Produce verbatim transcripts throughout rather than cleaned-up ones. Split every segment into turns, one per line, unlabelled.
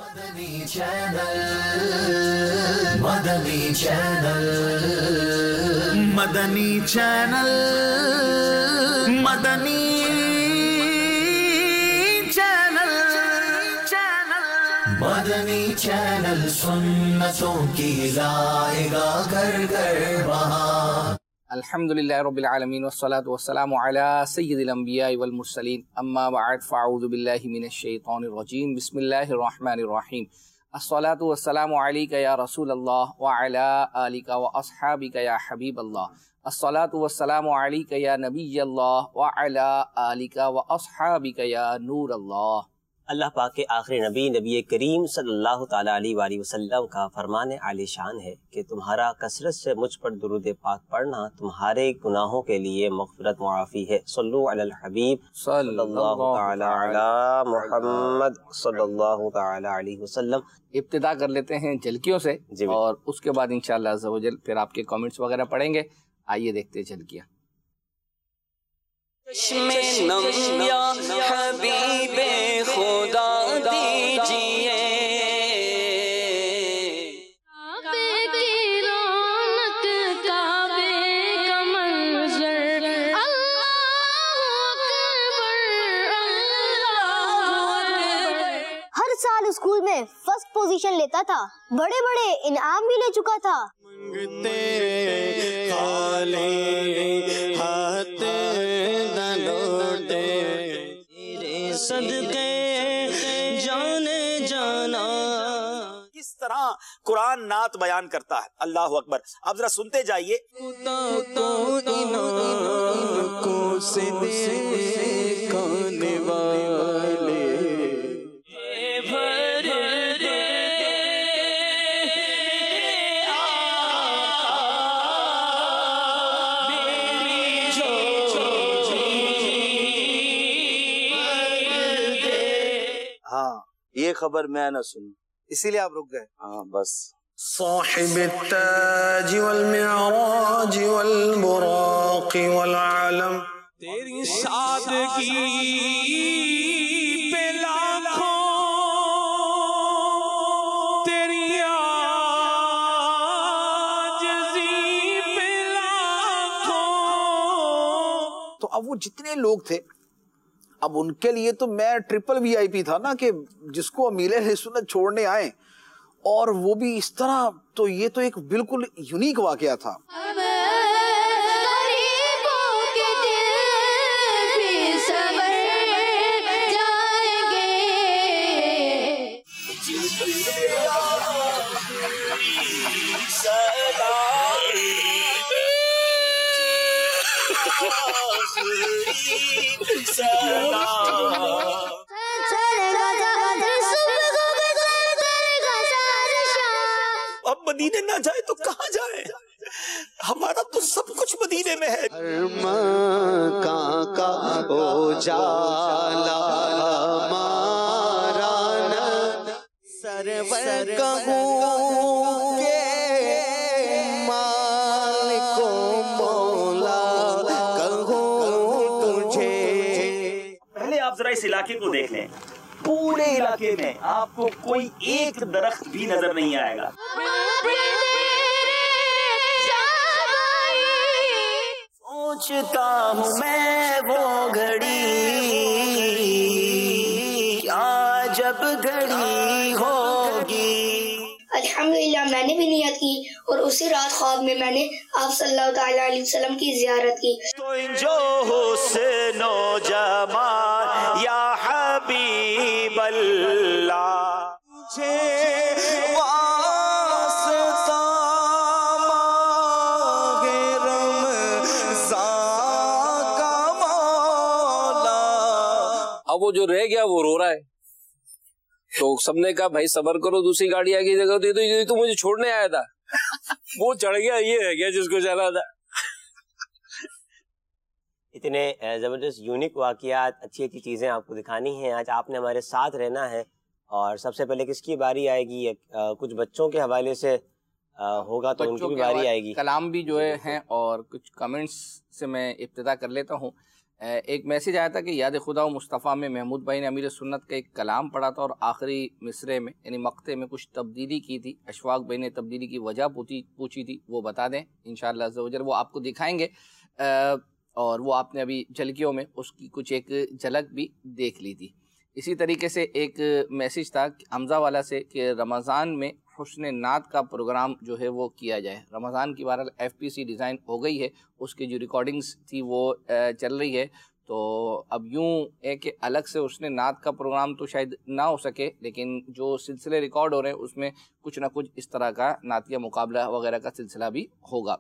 مدنی channel مدنی channel مدنی channel مدنی channel مدنی channel سنتوں کی لائے گا گھر گھر بہار.
الحمدللہ رب العالمین والصلاة والسلام علی سید الانبیاء والمرسلین اما بعد فاعوذ باللہ من الشیطان الرجیم بسم اللہ الرحمن الرحیم. الصلاة والسلام علیک یا رسول اللہ وعلی آلک واصحابک یا حبیب اللہ. الصلاة والسلام علیک یا نبی اللہ وعلی آلک واصحابک یا نور اللہ.
اللہ پاک کے آخری نبی نبی کریم صلی اللہ تعالیٰ علیہ وآلہ وسلم کا فرمان عالی شان ہے کہ تمہارا کثرت سے مجھ پر درود پاک پڑھنا تمہارے گناہوں کے لیے مغفرت معافی ہے. صلو علی الحبیب صلی اللہ تعالیٰ علی محمد صلی اللہ تعالیٰ علیہ وسلم.
ابتدا کر لیتے ہیں جھلکیوں سے
جی
اور اس کے بعد انشاءاللہ عز و جل پھر آپ کے کامنٹس وغیرہ پڑھیں گے. آئیے دیکھتے ہیں جھلکیاں.
چشم نم یا حبیب خدا دیجئے کعبے کی رونق کعبے کا منظر اللہ اکبر اللہ اکبر.
ہر سال اسکول میں فرسٹ پوزیشن لیتا تھا, بڑے بڑے انعام بھی لے چکا تھا.
کس طرح قرآن نعت بیان کرتا ہے. اللہ اکبر. آپ ذرا سنتے جائیے. ہاں یہ خبر میں نہ سنوں اسی لیے آپ رک گئے. ہاں بس.
صاحب التاج والمعراج والبراق والعلم تیری سادگی پہ لاکھوں تیری عاجزی پہ لاکھوں.
تو اب وہ جتنے لوگ تھے اب ان کے لیے تو میں ٹرپل وی آئی پی تھا نا کہ جس کو امیل اہل سنت چھوڑنے آئے اور وہ بھی اس طرح, تو یہ تو ایک بالکل یونیک واقعہ تھا. اب مدینے نہ جائے تو کہاں جائے؟ ہمارا تو سب کچھ مدینے میں ہے.
سرور کہوں کہ مالک و مولا کہوں تجھے.
پہلے آپ ذرا اس علاقے کو دیکھ لیں. پورے علاقے میں آپ کو کوئی ایک درخت بھی نظر نہیں آئے گا. سوچتا ہوں میں وہ گھڑی کیا جب گھڑی ہوگی.
الحمدللہ میں نے بھی نیت کی اور اسی رات خواب میں میں نے آپ صلی اللہ تعالیٰ علیہ وسلم کی زیارت کی.
تو جو حسن و جمال یا حبیب اللہ تجھے واسطہ ماہ رمضان کا مولا.
اب وہ جو رہ گیا وہ رو رہا ہے تو سب نے کہا بھائی صبر کرو, دوسری گاڑی آگے جگہ دے دو, یہ تو مجھے چھوڑنے آیا تھا. وہ چڑھ گیا, یہ رہ گیا جس کو چلا تھا.
اتنے زبردست یونیک واقعات, اچھی اچھی چیزیں آپ کو دکھانی ہیں. آج آپ نے ہمارے ساتھ رہنا ہے اور سب سے پہلے کس کی باری آئے گی؟ کچھ بچوں کے حوالے سے ہوگا تو ان کی بھی باری آئے گی.
کلام بھی جو ہے ہیں اور کچھ کمنٹس سے میں ابتدا کر لیتا ہوں. ایک میسیج آیا تھا کہ یاد خدا و مصطفیٰ میں محمود بھائی نے امیر سنت کا ایک کلام پڑھا تھا اور آخری مصرے میں یعنی مقطع میں کچھ تبدیلی کی تھی. اشفاق بھائی نے تبدیلی کی وجہ پوچھی پوچھی تھی، وہ بتا دیں انشاءاللہ عز و جل. وہ آپ کو دکھائیں گے اور وہ آپ نے ابھی جھلکیوں میں اس کی کچھ ایک جھلک بھی دیکھ لی تھی. اسی طریقے سے ایک میسیج تھا حمزہ والا سے کہ رمضان میں حسن نعت کا پروگرام جو ہے وہ کیا جائے. رمضان کی بہرحال ایف پی سی ڈیزائن ہو گئی ہے، اس کی جو ریکارڈنگز تھی وہ چل رہی ہے. تو اب یوں ہے کہ الگ سے حسن نعت کا پروگرام تو شاید نہ ہو سکے، لیکن جو سلسلے ریکارڈ ہو رہے ہیں اس میں کچھ نہ کچھ اس طرح کا نعتیہ مقابلہ وغیرہ کا سلسلہ بھی ہوگا.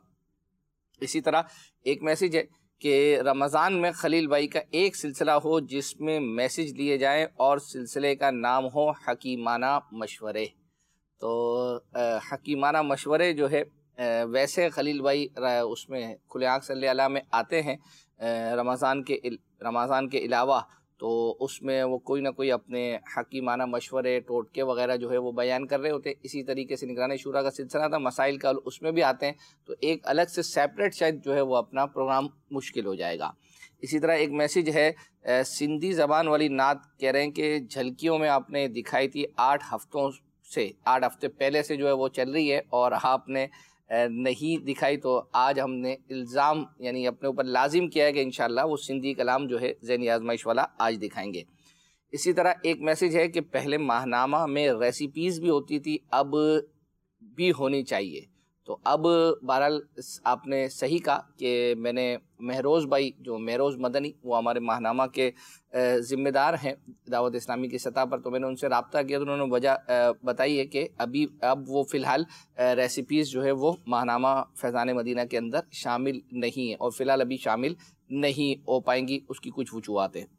اسی طرح ایک میسیج ہے کہ رمضان میں خلیل بھائی کا ایک سلسلہ ہو جس میں میسیج لیے جائیں اور سلسلے کا نام ہو حکیمانہ مشورے. تو حکیمانہ مشورے جو ہے ویسے خلیل بھائی اس میں کھلے آنکھ صلی اللہ علیہ میں آتے ہیں رمضان کے رمضان کے علاوہ، تو اس میں وہ کوئی نہ کوئی اپنے حکیمانہ مشورے ٹوٹکے وغیرہ جو ہے وہ بیان کر رہے ہوتے ہیں. اسی طریقے سے نگران شورا کا سلسلہ تھا مسائل کا، اس میں بھی آتے ہیں. تو ایک الگ سے سیپریٹ شاید جو ہے وہ اپنا پروگرام مشکل ہو جائے گا. اسی طرح ایک میسیج ہے سندھی زبان والی نعت کہہ رہے ہیں کہ جھلکیوں میں آپ نے دکھائی تھی آٹھ ہفتوں سے آٹھ ہفتے پہلے سے جو ہے وہ چل رہی ہے اور آپ نے نہیں دکھائی، تو آج ہم نے الزام یعنی اپنے اوپر لازم کیا ہے کہ انشاءاللہ وہ سندھی کلام جو ہے ذہنی آزمائش والا آج دکھائیں گے. اسی طرح ایک میسیج ہے کہ پہلے ماہنامہ میں ریسیپیز بھی ہوتی تھی، اب بھی ہونی چاہیے. تو اب بہرحال آپ نے صحیح کہا کہ میں نے مہروز بھائی جو مہروز مدنی وہ ہمارے ماہنامہ کے ذمہ دار ہیں دعوت اسلامی کی سطح پر، تو میں نے ان سے رابطہ کیا تو انہوں نے وجہ بتائی ہے کہ ابھی اب وہ فی الحال ریسیپیز جو ہے وہ ماہنامہ فیضان مدینہ کے اندر شامل نہیں ہیں اور فی الحال ابھی شامل نہیں ہو پائیں گی، اس کی کچھ وجوہات ہیں.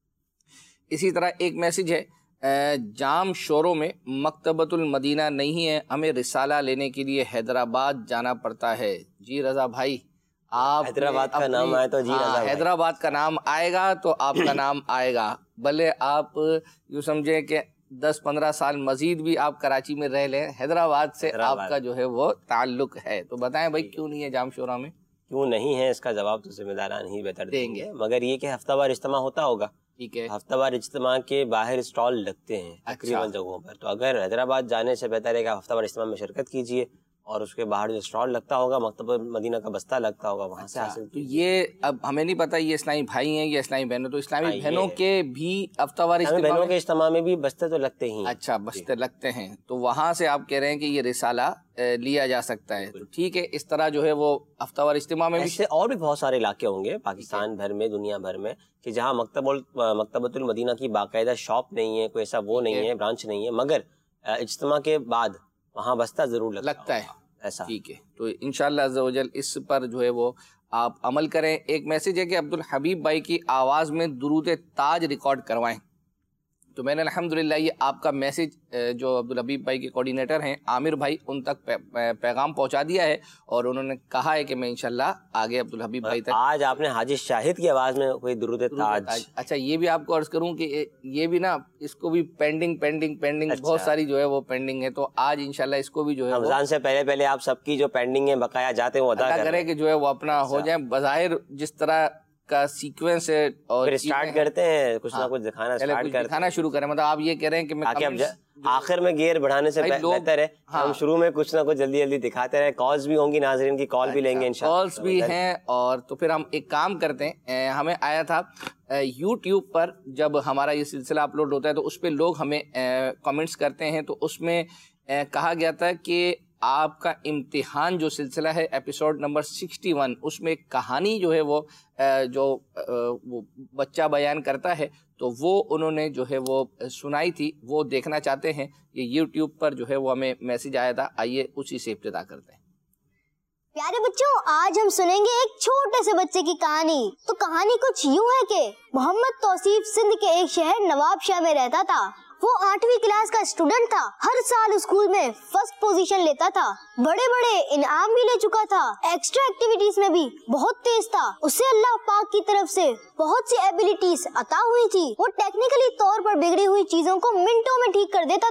اسی طرح ایک میسیج ہے جام شوروں میں مکتبۃ المدینہ نہیں ہے، ہمیں رسالہ لینے کے لیے حیدرآباد جانا پڑتا ہے. جی رضا بھائی آپ
حیدرآباد کا نام آئے تو جی رضا بھائی
حیدرآباد کا نام آئے گا تو آپ کا نام آئے گا، بھلے آپ یوں سمجھیں کہ دس پندرہ سال مزید بھی آپ کراچی میں رہ لیں، حیدرآباد سے آپ کا جو ہے وہ تعلق ہے. تو بتائیں بھائی کیوں نہیں ہے جام شورا میں؟
کیوں نہیں ہے اس کا جواب تو ذمہ داران ہی بہتر دیں گے، مگر یہ کہ ہفتہ وار اجتماع ہوتا ہوگا.
ٹھیک ہے،
ہفتہ وار اجتماع کے باہر اسٹال لگتے ہیں تقریباً جگہوں پر، تو اگر حیدرآباد جانے سے بہتر ہے کہ ہفتہ وار اجتماع میں شرکت کیجیے اور اس کے باہر جو اسٹال لگتا ہوگا مکتبہ مدینہ کا بستہ لگتا ہوگا وہاں سے حاصل.
تو یہ اب ہمیں نہیں پتا یہ اسلامی بھائی ہیں یا اسلامی بہنوں، تو اسلامی بہنوں کے بھی ہفتہ وار
بہنوں کے اجتماع میں بھی بستے تو لگتے ہی.
اچھا بستے لگتے ہیں، تو وہاں سے آپ کہہ رہے ہیں کہ یہ رسالہ لیا جا سکتا ہے. تو ٹھیک ہے، اس طرح جو ہے وہ ہفتہ وار اجتماع میں
بھی اور بھی بہت سارے علاقے ہوں گے پاکستان بھر میں دنیا بھر میں کہ جہاں مکتب مکتبۃ المدینہ کی باقاعدہ شاپ نہیں ہے، کوئی ایسا وہ نہیں ہے برانچ نہیں ہے، مگر اجتماع کے بعد وہاں بستہ ضرور
لگتا ہے
ایسا.
ٹھیک ہے، تو انشاءاللہ عز و جل اس پر جو ہے وہ آپ عمل کریں. ایک میسیج ہے کہ عبدالحبیب بھائی کی آواز میں درود تاج ریکارڈ کروائیں. تو میں نے الحمدللہ یہ آپ کا میسیج جو عبدالحبیب بھائی کے کوارڈینیٹر ہیں عامر بھائی ان تک پیغام پہنچا دیا ہے اور انہوں نے کہا ہے کہ میں انشاءاللہ آگے عبدالحبیب بھائی تک.
آج آپ نے حاجی شاہد کی آواز میں کوئی درود تاج.
اچھا یہ بھی آپ کو عرض کروں کہ یہ بھی نا اس کو بھی پینڈنگ پینڈنگ پینڈنگ بہت ساری جو ہے وہ پینڈنگ ہے، تو آج انشاءاللہ اس کو بھی جو ہے
رمضان سے پہلے پہلے آپ سب کی جو پینڈنگ ہے بقایا جاتے ہیں وہ ادا
کریں کہ جو ہے وہ اپنا ہو جائے. بظاہر جس طرح کا سیکوینس ہے اور
سٹارٹ کرتے ہیں کچھ نہ کچھ دکھانا سٹارٹ کرتے ہیں،
دکھانا شروع کریں. مطلب آپ یہ کہہ رہے ہیں کہ
آخر میں گیئر بڑھانے سے بہتر ہے ہم شروع میں کچھ نہ کچھ جلدی جلدی دکھاتے رہے. کالز بھی ہوں گی، ناظرین کی کال بھی لیں گے انشاءاللہ.
کالز بھی ہیں. اور تو پھر ہم ایک کام کرتے ہیں، ہمیں آیا تھا یوٹیوب پر جب ہمارا یہ سلسلہ اپلوڈ ہوتا ہے تو اس پہ لوگ ہمیں کمنٹس کرتے ہیں، تو اس میں کہا گیا تھا کہ آپ کا امتحان جو سلسلہ ہے ایپیسوڈ نمبر سکسٹی ون اس میں ایک کہانی جو ہے وہ جو وہ بچہ بیان کرتا ہے تو وہ انہوں نے جو ہے وہ سنائی تھی، وہ دیکھنا چاہتے ہیں. یہ یوٹیوب پر جو ہے وہ ہمیں میسیج آیا تھا، آئیے اسی سے ابتدا کرتے ہیں.
پیارے بچوں، آج ہم سنیں گے ایک چھوٹے سے بچے کی کہانی. تو کہانی کچھ یوں ہے کہ محمد توصیف سندھ کے ایک شہر نواب شاہ میں رہتا تھا. وہ آٹھویں کلاس کا اسٹوڈنٹ تھا، ہر سال اسکول میں فرسٹ پوزیشن لیتا تھا، بڑے بڑے انعام بھی لے چکا تھا، ایکسٹرا ایکٹیویٹیز میں بھی بہت تیز تھا. اسے اللہ پاک کی طرف سے بہت سی ایبیلٹیز عطا ہوئی تھی. وہ ٹیکنیکلی طور پر بگڑی ہوئی چیزوں کو منٹوں میں ٹھیک کر دیتا تھا.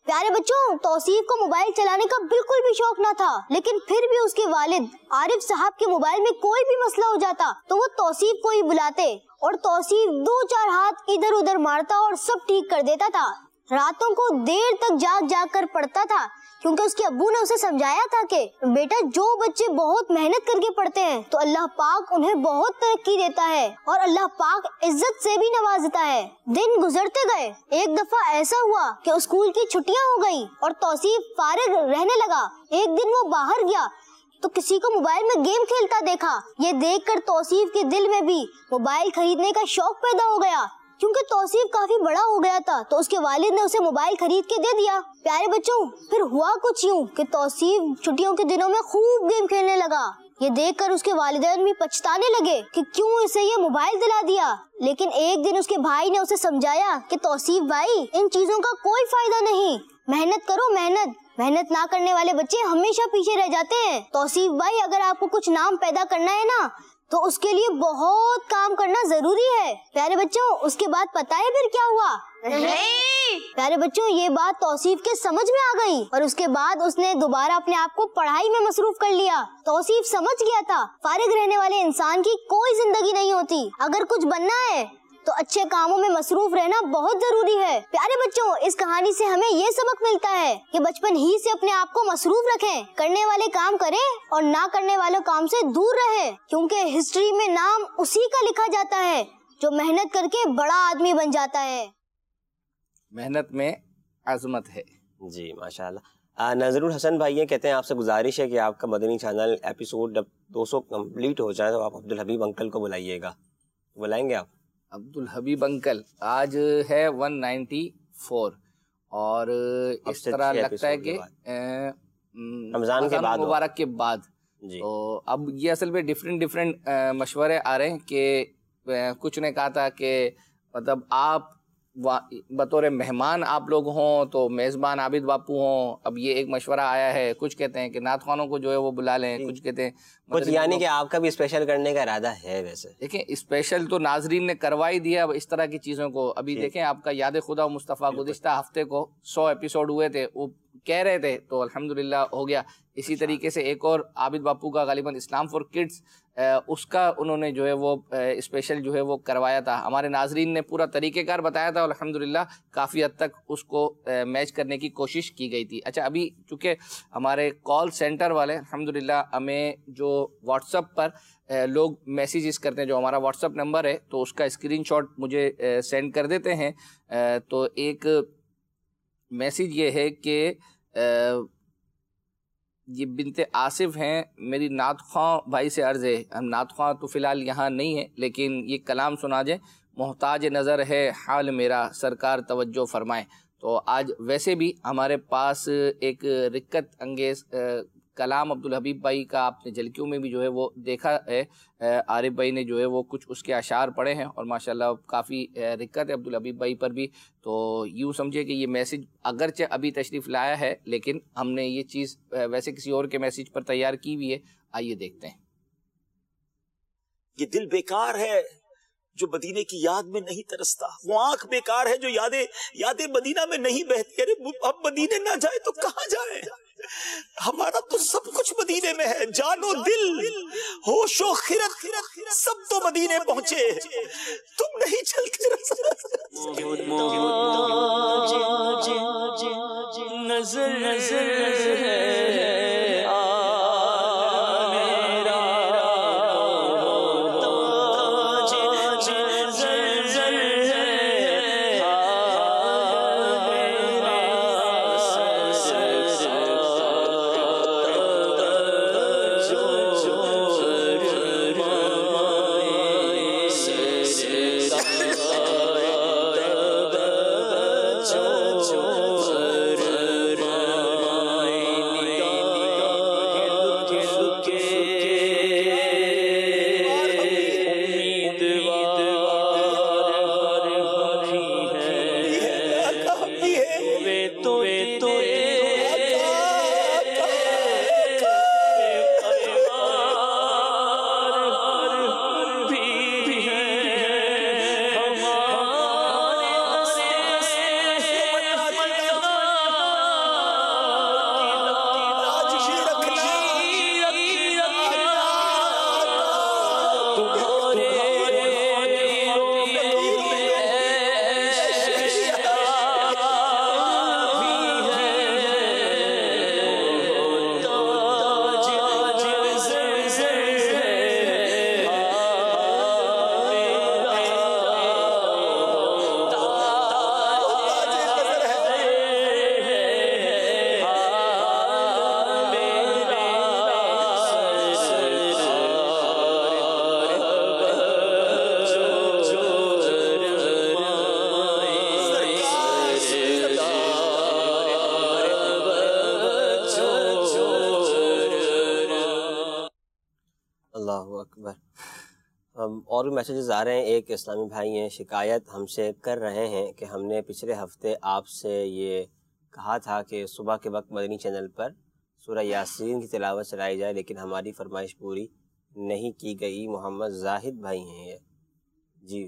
پیارے بچوں، توصیف کو موبائل چلانے کا بالکل بھی شوق نہ تھا، لیکن پھر بھی اس کے والد عارف صاحب کے موبائل میں کوئی بھی مسئلہ ہو جاتا تو وہ توصیف کو ہی بلاتے اور توصیف دو چار ہاتھ ادھر ادھر مارتا اور سب ٹھیک کر دیتا تھا۔ راتوں کو دیر تک جاگ جاگ کر پڑھتا تھا، کیونکہ اس کے ابو نے اسے سمجھایا تھا کہ بیٹا جو بچے بہت محنت کر کے پڑھتے ہیں تو اللہ پاک انہیں بہت ترقی دیتا ہے اور اللہ پاک عزت سے بھی نوازتا ہے۔ دن گزرتے گئے، ایک دفعہ ایسا ہوا کہ اسکول کی چھٹیاں ہو گئی اور توصیف فارغ رہنے لگا۔ ایک دن وہ باہر گیا تو کسی کو موبائل میں گیم کھیلتا دیکھا۔ یہ دیکھ کر توصیف کے دل میں بھی موبائل خریدنے کا شوق پیدا ہو گیا۔ کیونکہ توصیف کافی بڑا ہو گیا تھا تو اس کے والد نے اسے موبائل خرید کے دے دیا۔ پیارے بچوں، پھر ہوا کچھ یوں کہ توصیف چھٹیوں کے دنوں میں خوب گیم کھیلنے لگا۔ یہ دیکھ کر اس کے والدین بھی پچھتانے لگے کہ کیوں اسے یہ موبائل دلا دیا، لیکن ایک دن اس کے بھائی نے اسے سمجھایا کہ توصیف بھائی، ان چیزوں کا کوئی فائدہ نہیں، محنت کرو محنت محنت نہ کرنے والے بچے ہمیشہ پیچھے رہ جاتے ہیں۔ توصیف بھائی، اگر آپ کو کچھ نام پیدا کرنا ہے نا تو اس کے لیے بہت کام کرنا ضروری ہے۔ پیارے بچوں، اس کے بعد پتہ ہے پھر کیا ہوا؟ نہیں۔ پیارے بچوں، یہ بات توصیف کے سمجھ میں آ گئی اور اس کے بعد اس نے دوبارہ اپنے آپ کو پڑھائی میں مصروف کر لیا۔ توصیف سمجھ گیا تھا فارغ رہنے والے انسان کی کوئی زندگی نہیں ہوتی، اگر کچھ بننا ہے تو اچھے کاموں میں مصروف رہنا بہت ضروری ہے۔ پیارے بچوں، اس کہانی سے ہمیں یہ سبق ملتا ہے کہ بچپن ہی سے اپنے آپ کو مصروف رکھیں، کرنے والے کام کریں اور نہ کرنے والے کام سے دور رہیں، کیونکہ ہسٹری میں نام اسی کا لکھا جاتا ہے جو محنت کر کے بڑا آدمی بن جاتا ہے۔
محنت میں عظمت ہے۔
جی ماشاء اللہ۔ نظر الحسن بھائی یہ کہتے ہیں آپ سے گزارش ہے کہ آپ کا مدنی چینل ایپیسوڈ جب دو سو کمپلیٹ ہو جائے تو آپ عبدالحبیب انکل کو بلائیے گا، بلائیں گے آپ؟
عبدالحبیب انکل آج ہے ون نائنٹی فور اور اس طرح لگتا ہے کہ
رمضان کے بعد
مبارک کے بعد
جی۔
تو اب یہ اصل میں ڈفرینٹ ڈفرینٹ مشورے آ رہے ہیں کہ کچھ نے کہا تھا کہ مطلب آپ بطور مہمان آپ لوگ ہوں تو میزبان عابد باپو ہوں۔ اب یہ ایک مشورہ آیا ہے، کچھ کہتے ہیں کہ نعت خوانوں کو جو ہے وہ بلا لیں، کچھ کہتے ہیں
کچھ یعنی کہ آپ کا بھی اسپیشل کرنے کا ارادہ ہے۔ ویسے دیکھیں
اسپیشل تو ناظرین نے کروا ہی دیا اس طرح کی چیزوں کو۔ ابھی دیکھیں آپ کا یاد خدا و مصطفیٰ گزشتہ ہفتے کو سو ایپیسوڈ ہوئے تھے، وہ کہہ رہے تھے تو الحمدللہ ہو گیا۔ اسی طریقے سے ایک اور عابد باپو کا غالباً اسلام فور کڈس، اس کا انہوں نے جو ہے وہ اسپیشل جو ہے وہ کروایا تھا۔ ہمارے ناظرین نے پورا طریقہ کار بتایا تھا اور الحمدللہ کافی حد تک اس کو میچ کرنے کی کوشش کی گئی تھی۔ اچھا، ابھی چونکہ ہمارے کال سینٹر والے الحمدللہ ہمیں جو واٹس ایپ پر لوگ میسیجز کرتے ہیں، جو ہمارا واٹس ایپ نمبر ہے تو اس کا اسکرین شاٹ مجھے سینڈ کر دیتے ہیں۔ تو ایک میسیج یہ ہے کہ یہ بنت آصف ہیں، میری نعت خواں بھائی سے عرض ہے، ہم نعت خواں تو فی الحال یہاں نہیں ہیں لیکن یہ کلام سنا جائیں، محتاج نظر ہے حال میرا، سرکار توجہ فرمائیں۔ تو آج ویسے بھی ہمارے پاس ایک رکت انگیز کلام عبدالحبیب بھائی کا آپ نے جھلکیوں میں بھی جو ہے وہ دیکھا ہے، عارف بھائی نے جو ہے وہ کچھ اس کے اشعار پڑھے ہیں اور ماشاءاللہ کافی رکت ہے عبدالحبیب بھائی پر بھی۔ تو یوں سمجھے کہ یہ میسیج اگرچہ ابھی تشریف لایا ہے لیکن ہم نے یہ چیز ویسے کسی اور کے میسیج پر تیار کی ہوئی ہے، آئیے دیکھتے ہیں۔
یہ دل بیکار ہے جو مدینے کی یاد میں نہیں ترستا، وہ آنکھ بیکار ہے جو یادیں یادیں مدینہ میں نہیں بہتی۔ ارے اب مدینے نہ جائے تو کہاں جائے؟ ہمارا تو سب کچھ مدینے میں ہے، جان و دل ہوش و خرد سب تو مدینے پہنچے، تم نہیں چلتے
نظر نظر
اللہ اکبر. اور بھی میسیجز آ رہے ہیں. ایک اسلامی بھائی ہیں, شکایت ہم سے کر رہے ہیں کہ ہم نے پچھلے ہفتے آپ سے یہ کہا تھا کہ صبح کے وقت مدنی چینل پر سورہ یاسین کی تلاوت چلائی جائے, لیکن ہماری فرمائش پوری نہیں کی گئی. محمد زاہد بھائی ہیں یہ. جی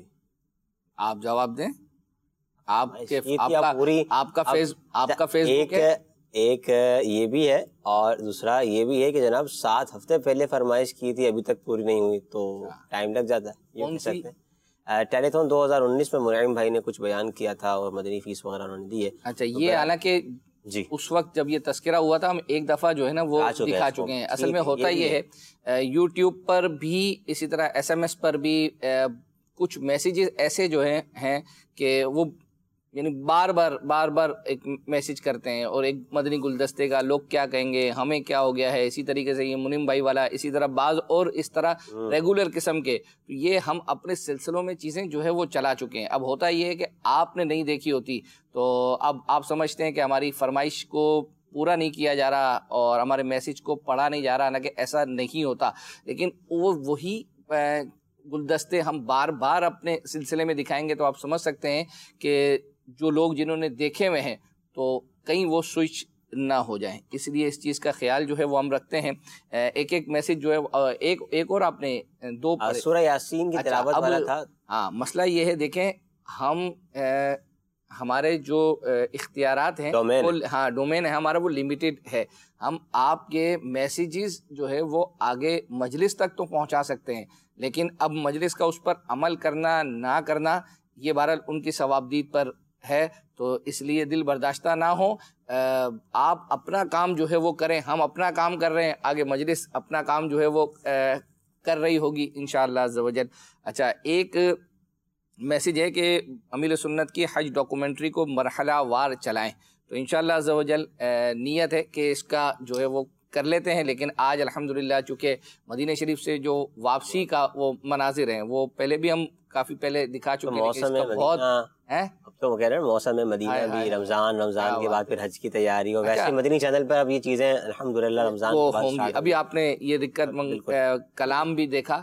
آپ جواب دیں. آپ کے
آپ کا پوری
آپ کا فیس آپ کا فیس
ایک ایک یہ بھی ہے, اور دوسرا یہ بھی ہے کہ جناب سات ہفتے پہلے فرمائش کی تھی, ابھی تک پوری نہیں ہوئی, تو ٹائم لگ جاتا ہے. یہ کہہ سکتے ہیں ٹیلی تھون دو ہزار انیس میں مرعیم بھائی نے کچھ بیان کیا تھا اور مدنی فیس وغیرہ انہوں نے دی ہے.
اچھا, یہ حالانکہ
جی
اس وقت جب یہ تذکرہ ہوا تھا ہم ایک دفعہ جو ہے نا وہ دکھا چکے ہیں. اصل میں ہوتا یہ ہے یوٹیوب پر بھی, اسی طرح ایس ایم ایس پر بھی کچھ میسیجز ایسے جو ہیں ہیں کہ وہ یعنی بار بار بار بار ایک میسیج کرتے ہیں, اور ایک مدنی گلدستے کا لوگ کیا کہیں گے, ہمیں کیا ہو گیا ہے, اسی طریقے سے یہ منیم بھائی والا, اسی طرح بعض اور اس طرح ریگولر قسم کے. تو یہ ہم اپنے سلسلوں میں چیزیں جو ہے وہ چلا چکے ہیں. اب ہوتا یہ ہے کہ آپ نے نہیں دیکھی ہوتی, تو اب آپ سمجھتے ہیں کہ ہماری فرمائش کو پورا نہیں کیا جا رہا اور ہمارے میسیج کو پڑھا نہیں جا رہا, نہ کہ ایسا نہیں ہوتا. لیکن وہ وہی گلدستے ہم بار بار اپنے سلسلے میں دکھائیں گے تو آپ سمجھ سکتے ہیں کہ جو لوگ جنہوں نے دیکھے ہوئے ہیں تو کہیں وہ سوئچ نہ ہو جائیں. اس لیے اس چیز کا خیال جو ہے وہ ہم رکھتے ہیں. ایک ایک میسیج جو ہے ایک ایک اور آپ نے دو
سورہ یاسین کی تلاوت والا تھا.
ہاں, مسئلہ یہ ہے, دیکھیں ہم ہمارے جو اختیارات ہیں, ہاں ڈومین ہے ہمارا, وہ لمیٹڈ ہے. ہم آپ کے میسیجز جو ہے وہ آگے مجلس تک تو پہنچا سکتے ہیں, لیکن اب مجلس کا اس پر عمل کرنا نہ کرنا یہ بہرحال ان کی ثوابدید پر ہے. تو اس لیے دل برداشتہ نہ ہو, آپ اپنا کام جو ہے وہ کریں, ہم اپنا کام کر رہے ہیں, آگے مجلس اپنا کام جو ہے وہ کر رہی ہوگی انشاءاللہ عز و جل. اچھا, ایک میسیج ہے کہ امیل سنت کی حج ڈاکومنٹری کو مرحلہ وار چلائیں, تو انشاءاللہ عز و جل نیت ہے کہ اس کا جو ہے وہ کر لیتے ہیں. لیکن آج الحمدللہ چونکہ مدینہ شریف سے جو واپسی کا وہ مناظر ہیں وہ پہلے بھی ہم کافی پہلے دکھا چکے ہیں.
موسم بہت اب تو وہ کہہ رہے ہیں موسم مدینہ بھی, رمضان رمضان کے بعد پھر حج کی تیاری, اور ویسے مدنی چینل پر اب یہ چیزیں الحمدللہ رمضان کے بعد
ہوں گی. ابھی آپ نے یہ دقت کلام بھی دیکھا,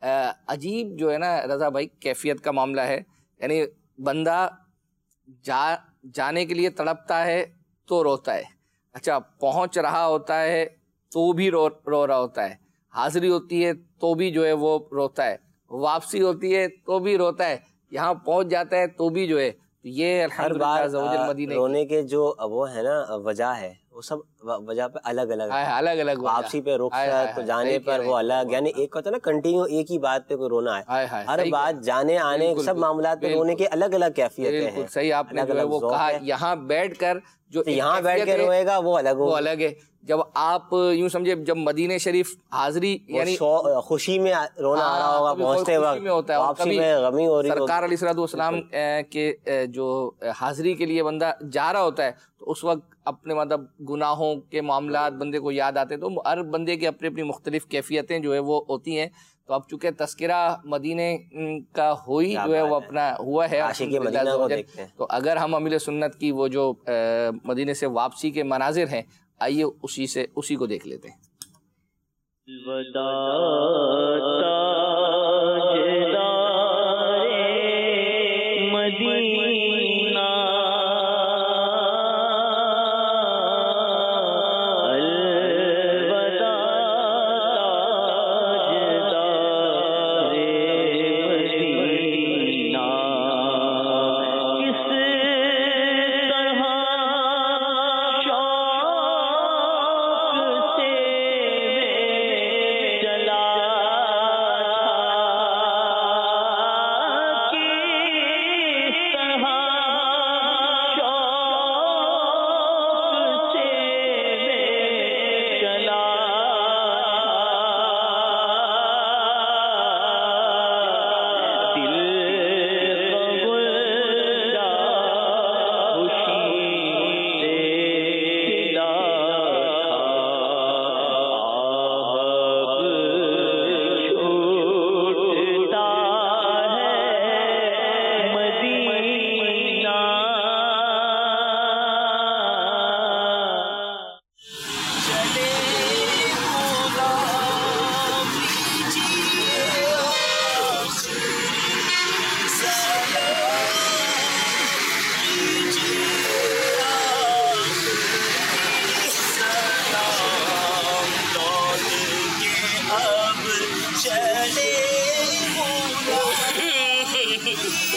عجیب جو ہے نا رضا بھائی کیفیت کا معاملہ ہے. یعنی بندہ جا جانے کے لیے تڑپتا ہے تو روتا ہے, اچھا پہنچ رہا ہوتا ہے تو بھی رو رو رہا ہوتا ہے, حاضری ہوتی ہے تو بھی جو ہے وہ روتا ہے, واپسی ہوتی ہے تو بھی روتا ہے, یہاں پہنچ جاتا ہے تو بھی جو ہے. یہ الحمدللہ مدینے
رونے کے جو وہ ہے نا وجہ ہے, وہ سب وجہ پہ الگ الگ
الگ الگ
واپسی پہ رخصت جانے پر وہ الگ, یعنی ایک ہوتا ہے نا کنٹینیو ایک ہی بات پہ کوئی رونا ہے, ہر بات جانے آنے سب معاملات پہ رونے کے الگ الگ کیفیتیں ہیں.
صحیح آپ نے وہ کہا, یہاں بیٹھ کر جو
یہاں بیٹھ کے روئے گا وہ الگ
وہ الگ ہے. جب آپ یوں سمجھے جب مدینہ شریف حاضری یعنی
خوشی میں رونا آ رہا ہوگا, پہنچتے وقت واپسی میں غمی ہو رہی ہوگی,
سرکار علیہ الصلوۃ والسلام کے جو حاضری کے لیے بندہ جا رہا ہوتا ہے تو اس وقت اپنے مطلب گناہوں کے معاملات بندے کو یاد آتے ہیں. تو ہر بندے کی اپنی اپنی مختلف کیفیتیں جو ہے وہ ہوتی ہیں. تو اب چونکہ تذکرہ مدینے کا ہوئی جو ہے وہ اپنا ہوا ہے, تو اگر ہم امیل سنت کی وہ جو مدینے سے واپسی کے مناظر ہیں, آئیے اسی سے اسی کو دیکھ لیتے ہیں.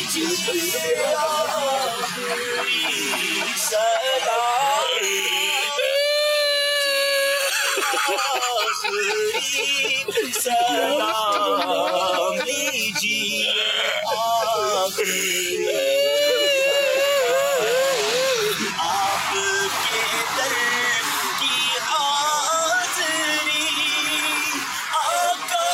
سلام لیجیے آخری آپ کے در کی حاضری آقا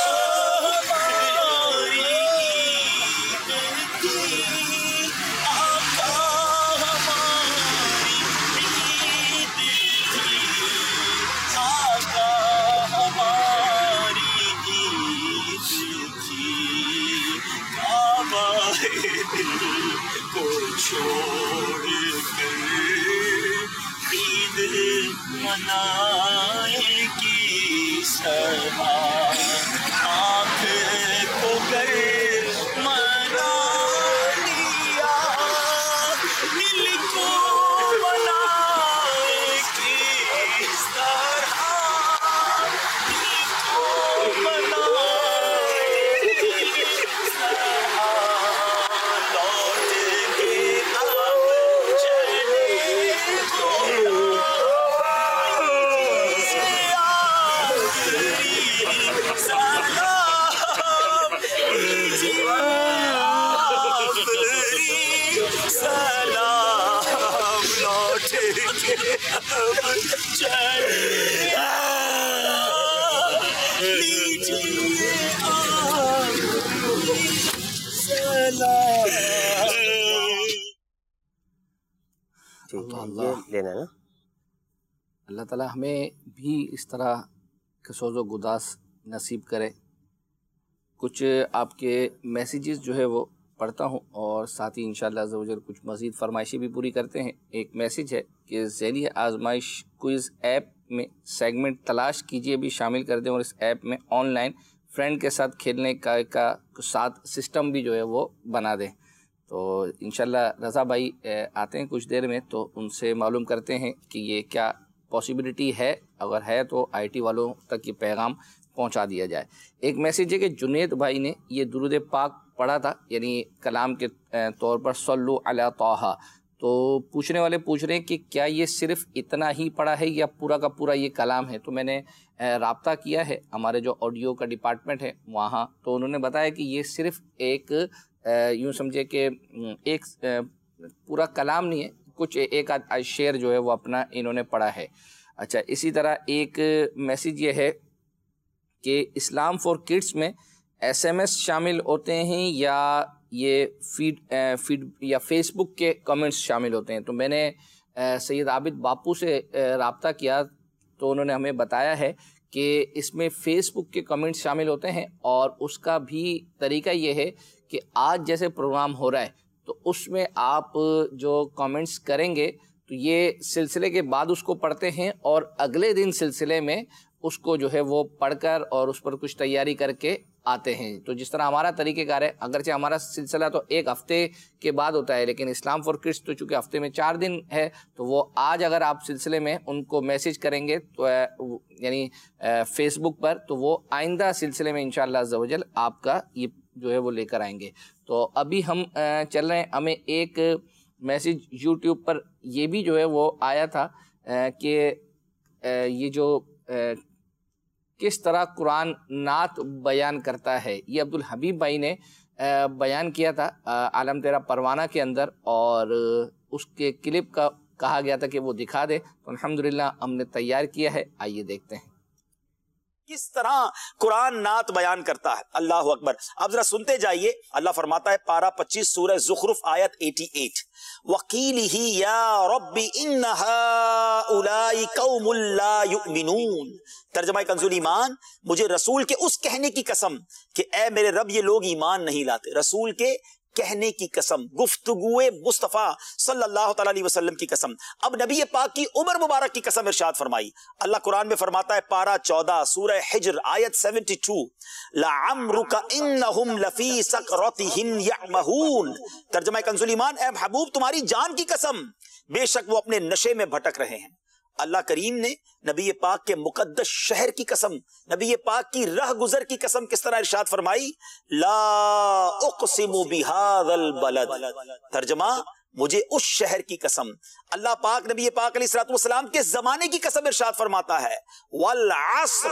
ہماری عید تھی آقا ہماری عید تھی آقا ہماری عید تھی کعبہ دل کو چھوڑ کر عید منائے کی سبا آنکھ کو گر منا لیا دل کو منائے کس طرح دل کو منائے کس طرح لوٹ کے اب چلے تو سلام لوٹ کے اب چلے لیجیے سلام
ٹھیک ہے یہ لینا ہے نا.
اللہ تعالیٰ ہمیں بھی اس طرح کے سوز و گداس نصیب کرے. کچھ آپ کے میسیجز جو ہے وہ پڑھتا ہوں اور ساتھ ہی انشاءاللہ عز و جل کچھ مزید فرمائشیں بھی پوری کرتے ہیں. ایک میسیج ہے کہ ذیلی آزمائش کوئز ایپ میں سیگمنٹ تلاش کیجئے بھی شامل کر دیں اور اس ایپ میں آن لائن فرینڈ کے ساتھ کھیلنے کا کا ساتھ سسٹم بھی جو ہے وہ بنا دیں. تو انشاءاللہ رضا بھائی آتے ہیں کچھ دیر میں تو ان سے معلوم کرتے ہیں کہ یہ کیا پاسبلٹی ہے. اگر ہے تو آئی ٹی والوں تک یہ پیغام پہنچا دیا جائے. ایک میسیج ہے کہ جنید بھائی نے یہ درود پاک پڑھا تھا یعنی کلام کے طور پر صلو علی طٰہٰ. تو پوچھنے والے پوچھ رہے ہیں کہ کیا یہ صرف اتنا ہی پڑھا ہے یا پورا کا پورا یہ کلام ہے. تو میں نے رابطہ کیا ہے ہمارے جو آڈیو کا ڈپارٹمنٹ ہے وہاں, تو انہوں نے بتایا کہ یہ صرف ایک یوں سمجھے کہ ایک پورا کلام نہیں ہے, کچھ ایک آدھ شعر جو ہے وہ اپنا انہوں نے پڑھا ہے. اچھا, اسی طرح ایک میسیج یہ ہے کہ اسلام فور کڈس میں ایس ایم ایس شامل ہوتے ہیں یا یہ فیڈ فیڈ یا فیس بک کے کمنٹس شامل ہوتے ہیں. تو میں نے سید عابد باپو سے رابطہ کیا تو انہوں نے ہمیں بتایا ہے کہ اس میں فیس بک کے کمنٹس شامل ہوتے ہیں اور اس کا بھی طریقہ یہ ہے کہ آج جیسے پروگرام ہو رہا ہے تو اس میں آپ جو کامنٹس کریں گے تو یہ سلسلے کے بعد اس کو پڑھتے ہیں اور اگلے دن سلسلے میں اس کو جو ہے وہ پڑھ کر اور اس پر کچھ تیاری کر کے آتے ہیں. تو جس طرح ہمارا طریقہ کار ہے, اگرچہ ہمارا سلسلہ تو ایک ہفتے کے بعد ہوتا ہے لیکن اسلام فور کڈس تو چونکہ ہفتے میں چار دن ہے تو وہ آج اگر آپ سلسلے میں ان کو میسیج کریں گے تو یعنی فیس بک پر تو وہ آئندہ سلسلے میں انشاءاللہ عز و جل آپ کا یہ جو ہے وہ لے کر آئیں گے. تو ابھی ہم چل رہے ہیں, ہمیں ایک میسیج یوٹیوب پر یہ بھی جو ہے وہ آیا تھا کہ یہ جو کس طرح قرآن نعت بیان کرتا ہے, یہ عبدالحبیب بھائی نے بیان کیا تھا عالم تیرا پروانہ کے اندر اور اس کے کلپ کا کہا گیا تھا کہ وہ دکھا دے. تو الحمدللہ ہم نے تیار کیا ہے, آئیے دیکھتے ہیں
کس طرح قرآن نعت بیان کرتا ہے. اللہ اکبر. اب ذرا سنتے جائیے. اللہ فرماتا ہے پارہ پچیس سورہ زخرف آیت اٹھاسی, وَقِيلِهِ يَا رَبِّ إِنَّ هَؤُلَاءِ قَوْمٌ لَا يُؤْمِنُونَ. ترجمہ کنزُ الایمان, مجھے رسول کے اس کہنے کی قسم کہ اے میرے رب یہ لوگ ایمان نہیں لاتے. رسول کے کہنے کی قسم, گفتگوئے مصطفیٰ صلی اللہ تعالیٰ علیہ وسلم کی قسم. اب نبی پاک کی عمر مبارک کی قسم ارشاد فرمائی. اللہ قرآن میں فرماتا ہے پارہ چودہ سورہ حجر آیت بہتر, لَعَمْرُكَ إِنَّهُمْ لَفِي سَكْرَتِهِمْ يَعْمَهُونَ. ترجمہ کنزُ الایمان, اے محبوب تمہاری جان کی قسم بے شک وہ اپنے نشے میں بھٹک رہے ہیں. اللہ کریم نے نبی پاک کے مقدس شہر کی قسم، نبی پاک کی رہ گزر کی قسم کس طرح ارشاد فرمائی؟ لا اقسم بہذا البلد، ترجمہ مجھے اس شہر کی قسم، اللہ پاک نبی پاک علیہ الصلوۃ والسلام کے زمانے کی قسم ارشاد فرماتا ہے، والعصر،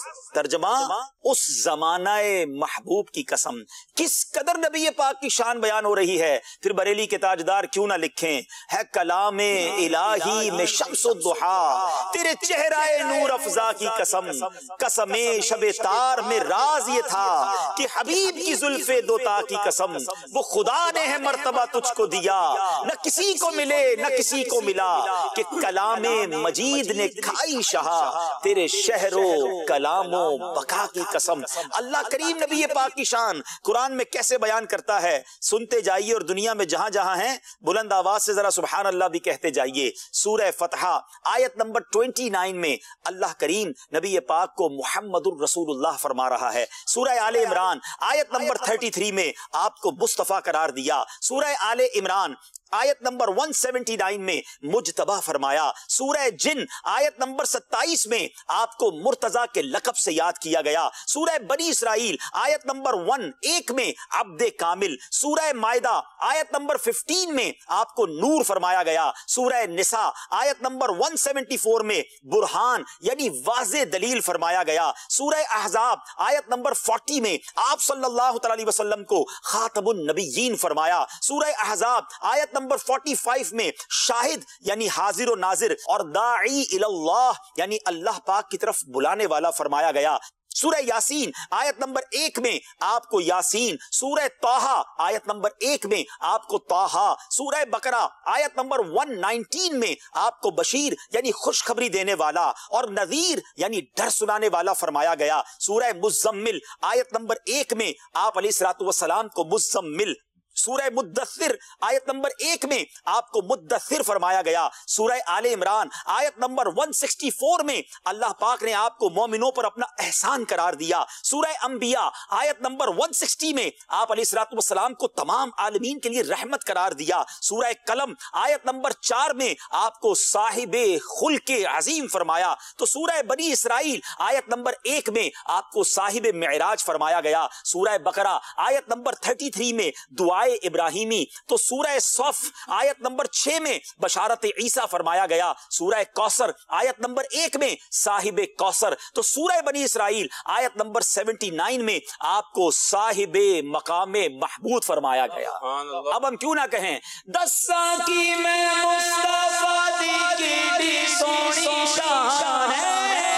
ترجمہ اس زمانہ محبوب کی قسم۔ کس قدر نبی پاک کی شان بیان ہو رہی ہے، پھر بریلی کے تاجدار کیوں نہ لکھیں، ہے کلام الہی میں شمس الضحیٰ، تیرے چہرہ نور افزا کی قسم، قسم شب تار میں راز یہ تھا کہ حبیب کی زلف دوتا کی قسم، وہ خدا نے ہے مرتبہ تجھ کو دیا، نہ کسی کو ملے نہ کسی کو ملا، کہ کلام مجید نے کھائی شہا، تیرے شہر و کلام و بقا کی قسم۔ اللہ کریم نبی پاک کی شان قرآن میں کیسے بیان کرتا ہے، سنتے جائیے، اور دنیا میں جہاں جہاں ہیں بلند آواز سے ذرا سبحان اللہ بھی کہتے جائیے۔ سورہ فتح آیت نمبر انیس میں اللہ کریم نبی پاک کو محمد الرسول اللہ فرما رہا ہے۔ سورہ آل عمران آیت نمبر تینتیس میں آپ کو مصطفیٰ قرار دیا۔ سورہ آل عمران آیت نمبر ایک سو ستاسی میں مجتبی فرمایا۔ سورہ جن آیت نمبر ستائیس میں آپ کو مرتضی کے لقب سے یاد کیا گیا۔ سورہ بنی اسرائیل آیت نمبر ایک میں عبد کامل۔ سورہ مائدہ آیت نمبر پندرہ میں آپ کو نور فرمایا گیا۔ سورہ نساء آیت نمبر ایک سو چوہتر میں برہان یعنی واضح دلیل فرمایا گیا۔ سورہ احزاب آیت نمبر چالیس میں آپ صلی اللہ تعالی علیہ وسلم کو خاتم النبیین فرمایا۔ سورہ احزاب آیت نمبر پینتالیس میں شاہد یعنی حاضر و ناظر، اور داعی الی اللہ یعنی اللہ پاک کی طرف بلانے والا فرمایا گیا۔ سورہ یاسین آیت نمبر ایک میں آپ کو یاسین، سورہ طٰہٰ آیت نمبر ایک میں آپ کو طٰہٰ، سورہ بقرہ آیت نمبر ایک سو انیس میں آپ کو بشیر یعنی خوشخبری دینے والا، اور نذیر یعنی ڈر سنانے والا فرمایا گیا۔ سورہ مزمل آیت نمبر ایک میں آپ علیہ الصلوۃ والسلام کو مزمل، سورہ مدثر آیت نمبر ایک میں آپ کو مدثر فرمایا گیا۔ سورہ آل عمران آیت نمبر ایک سو چڑسٹھ میں اللہ پاک نے آپ کو مومنوں پر اپنا احسان قرار دیا۔ سورہ انبیاء آیت نمبر ایک سو ساٹھ میں آپ علیہ الصلوۃ والسلام کو تمام عالمین کے لیے رحمت قرار دیا۔ سورہ قلم آیت نمبر چار میں آپ کو صاحب خلق عظیم فرمایا۔ تو سورہ بنی اسرائیل آیت نمبر ایک میں آپ کو صاحب معراج فرمایا گیا۔ سورہ بقرہ آیت نمبر تینتیس میں دعا ابراہیمی، تو سورہ صف آیت نمبر چھ میں بشارت عیسیٰ فرمایا گیا۔ سورہ کوثر آیت نمبر ایک میں صاحب کوثر، تو سورہ بنی اسرائیل آیت نمبر ستانوے میں آپ کو صاحب مقام محمود فرمایا گیا۔ اب ہم کیوں نہ کہیں دساں کی میں مصطفیٰ دی کیڑی سونی شان ہے،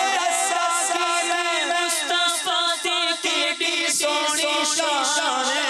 دساں کی میں مصطفیٰ دی کیڑی سونی شان ہے،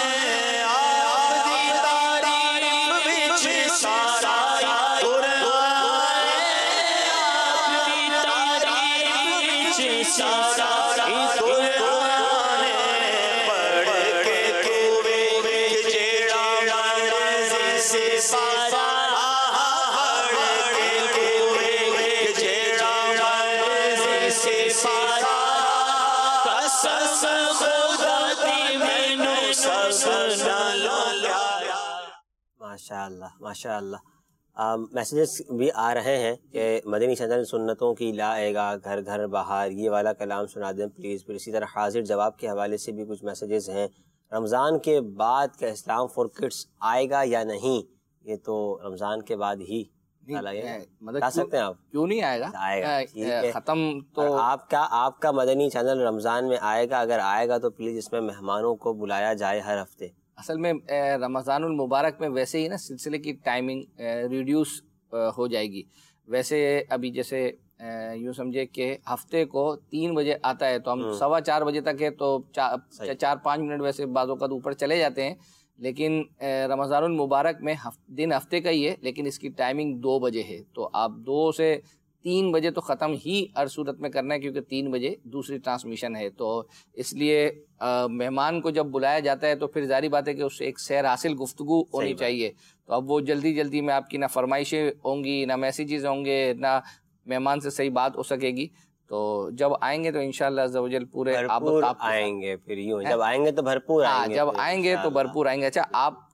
ماشاء اللہ ماشاء اللہ۔ میسیجز بھی آ رہے ہیں کہ مدنی چینل سنتوں کی لائے گا گھر گھر بہار، یہ والا کلام سنا دیں پلیز۔ پھر اسی طرح حاضر جواب کے حوالے سے بھی کچھ میسیجز ہیں۔ رمضان کے بعد کا اسلام فور کڈس آئے گا یا نہیں؟ یہ تو رمضان کے بعد ہی بتا سکتے ہیں آپ،
کیوں نہیں آئے گا؟
آئے گا
ختم تو
آپ کا آپ کا مدنی چینل رمضان میں آئے گا، اگر آئے گا تو پلیز اس میں مہمانوں کو بلایا جائے ہر ہفتے۔
اصل میں رمضان المبارک میں ویسے ہی نا سلسلے کی ٹائمنگ ریڈیوس ہو جائے گی۔ ویسے ابھی جیسے یوں سمجھے کہ ہفتے کو تین بجے آتا ہے تو ہم سوا چار بجے تک ہے، تو چار پانچ منٹ ویسے بعض اوقات اوپر چلے جاتے ہیں، لیکن رمضان المبارک میں دن ہفتے کا ہی ہے، لیکن اس کی ٹائمنگ دو بجے ہے، تو آپ دو سے تین بجے تو ختم ہی ہر صورت میں کرنا ہے، کیونکہ تین بجے دوسری ٹرانسمیشن ہے۔ تو اس لیے مہمان کو جب بلایا جاتا ہے تو پھر ظاہری بات ہے کہ اس سے ایک سیر حاصل گفتگو ہونی چاہیے، تو اب وہ جلدی جلدی میں آپ کی نہ فرمائشیں ہوں گی، نہ میسیجز ہوں گے، نہ مہمان سے صحیح بات ہو سکے گی۔ تو جب آئیں گے تو انشاءاللہ عز و جل پورے
آئیں گے، پھر یوں جب آئیں گے تو بھرپور آئیں گے،
جب آئیں گے تو بھرپور آئیں گے۔ اچھا، آپ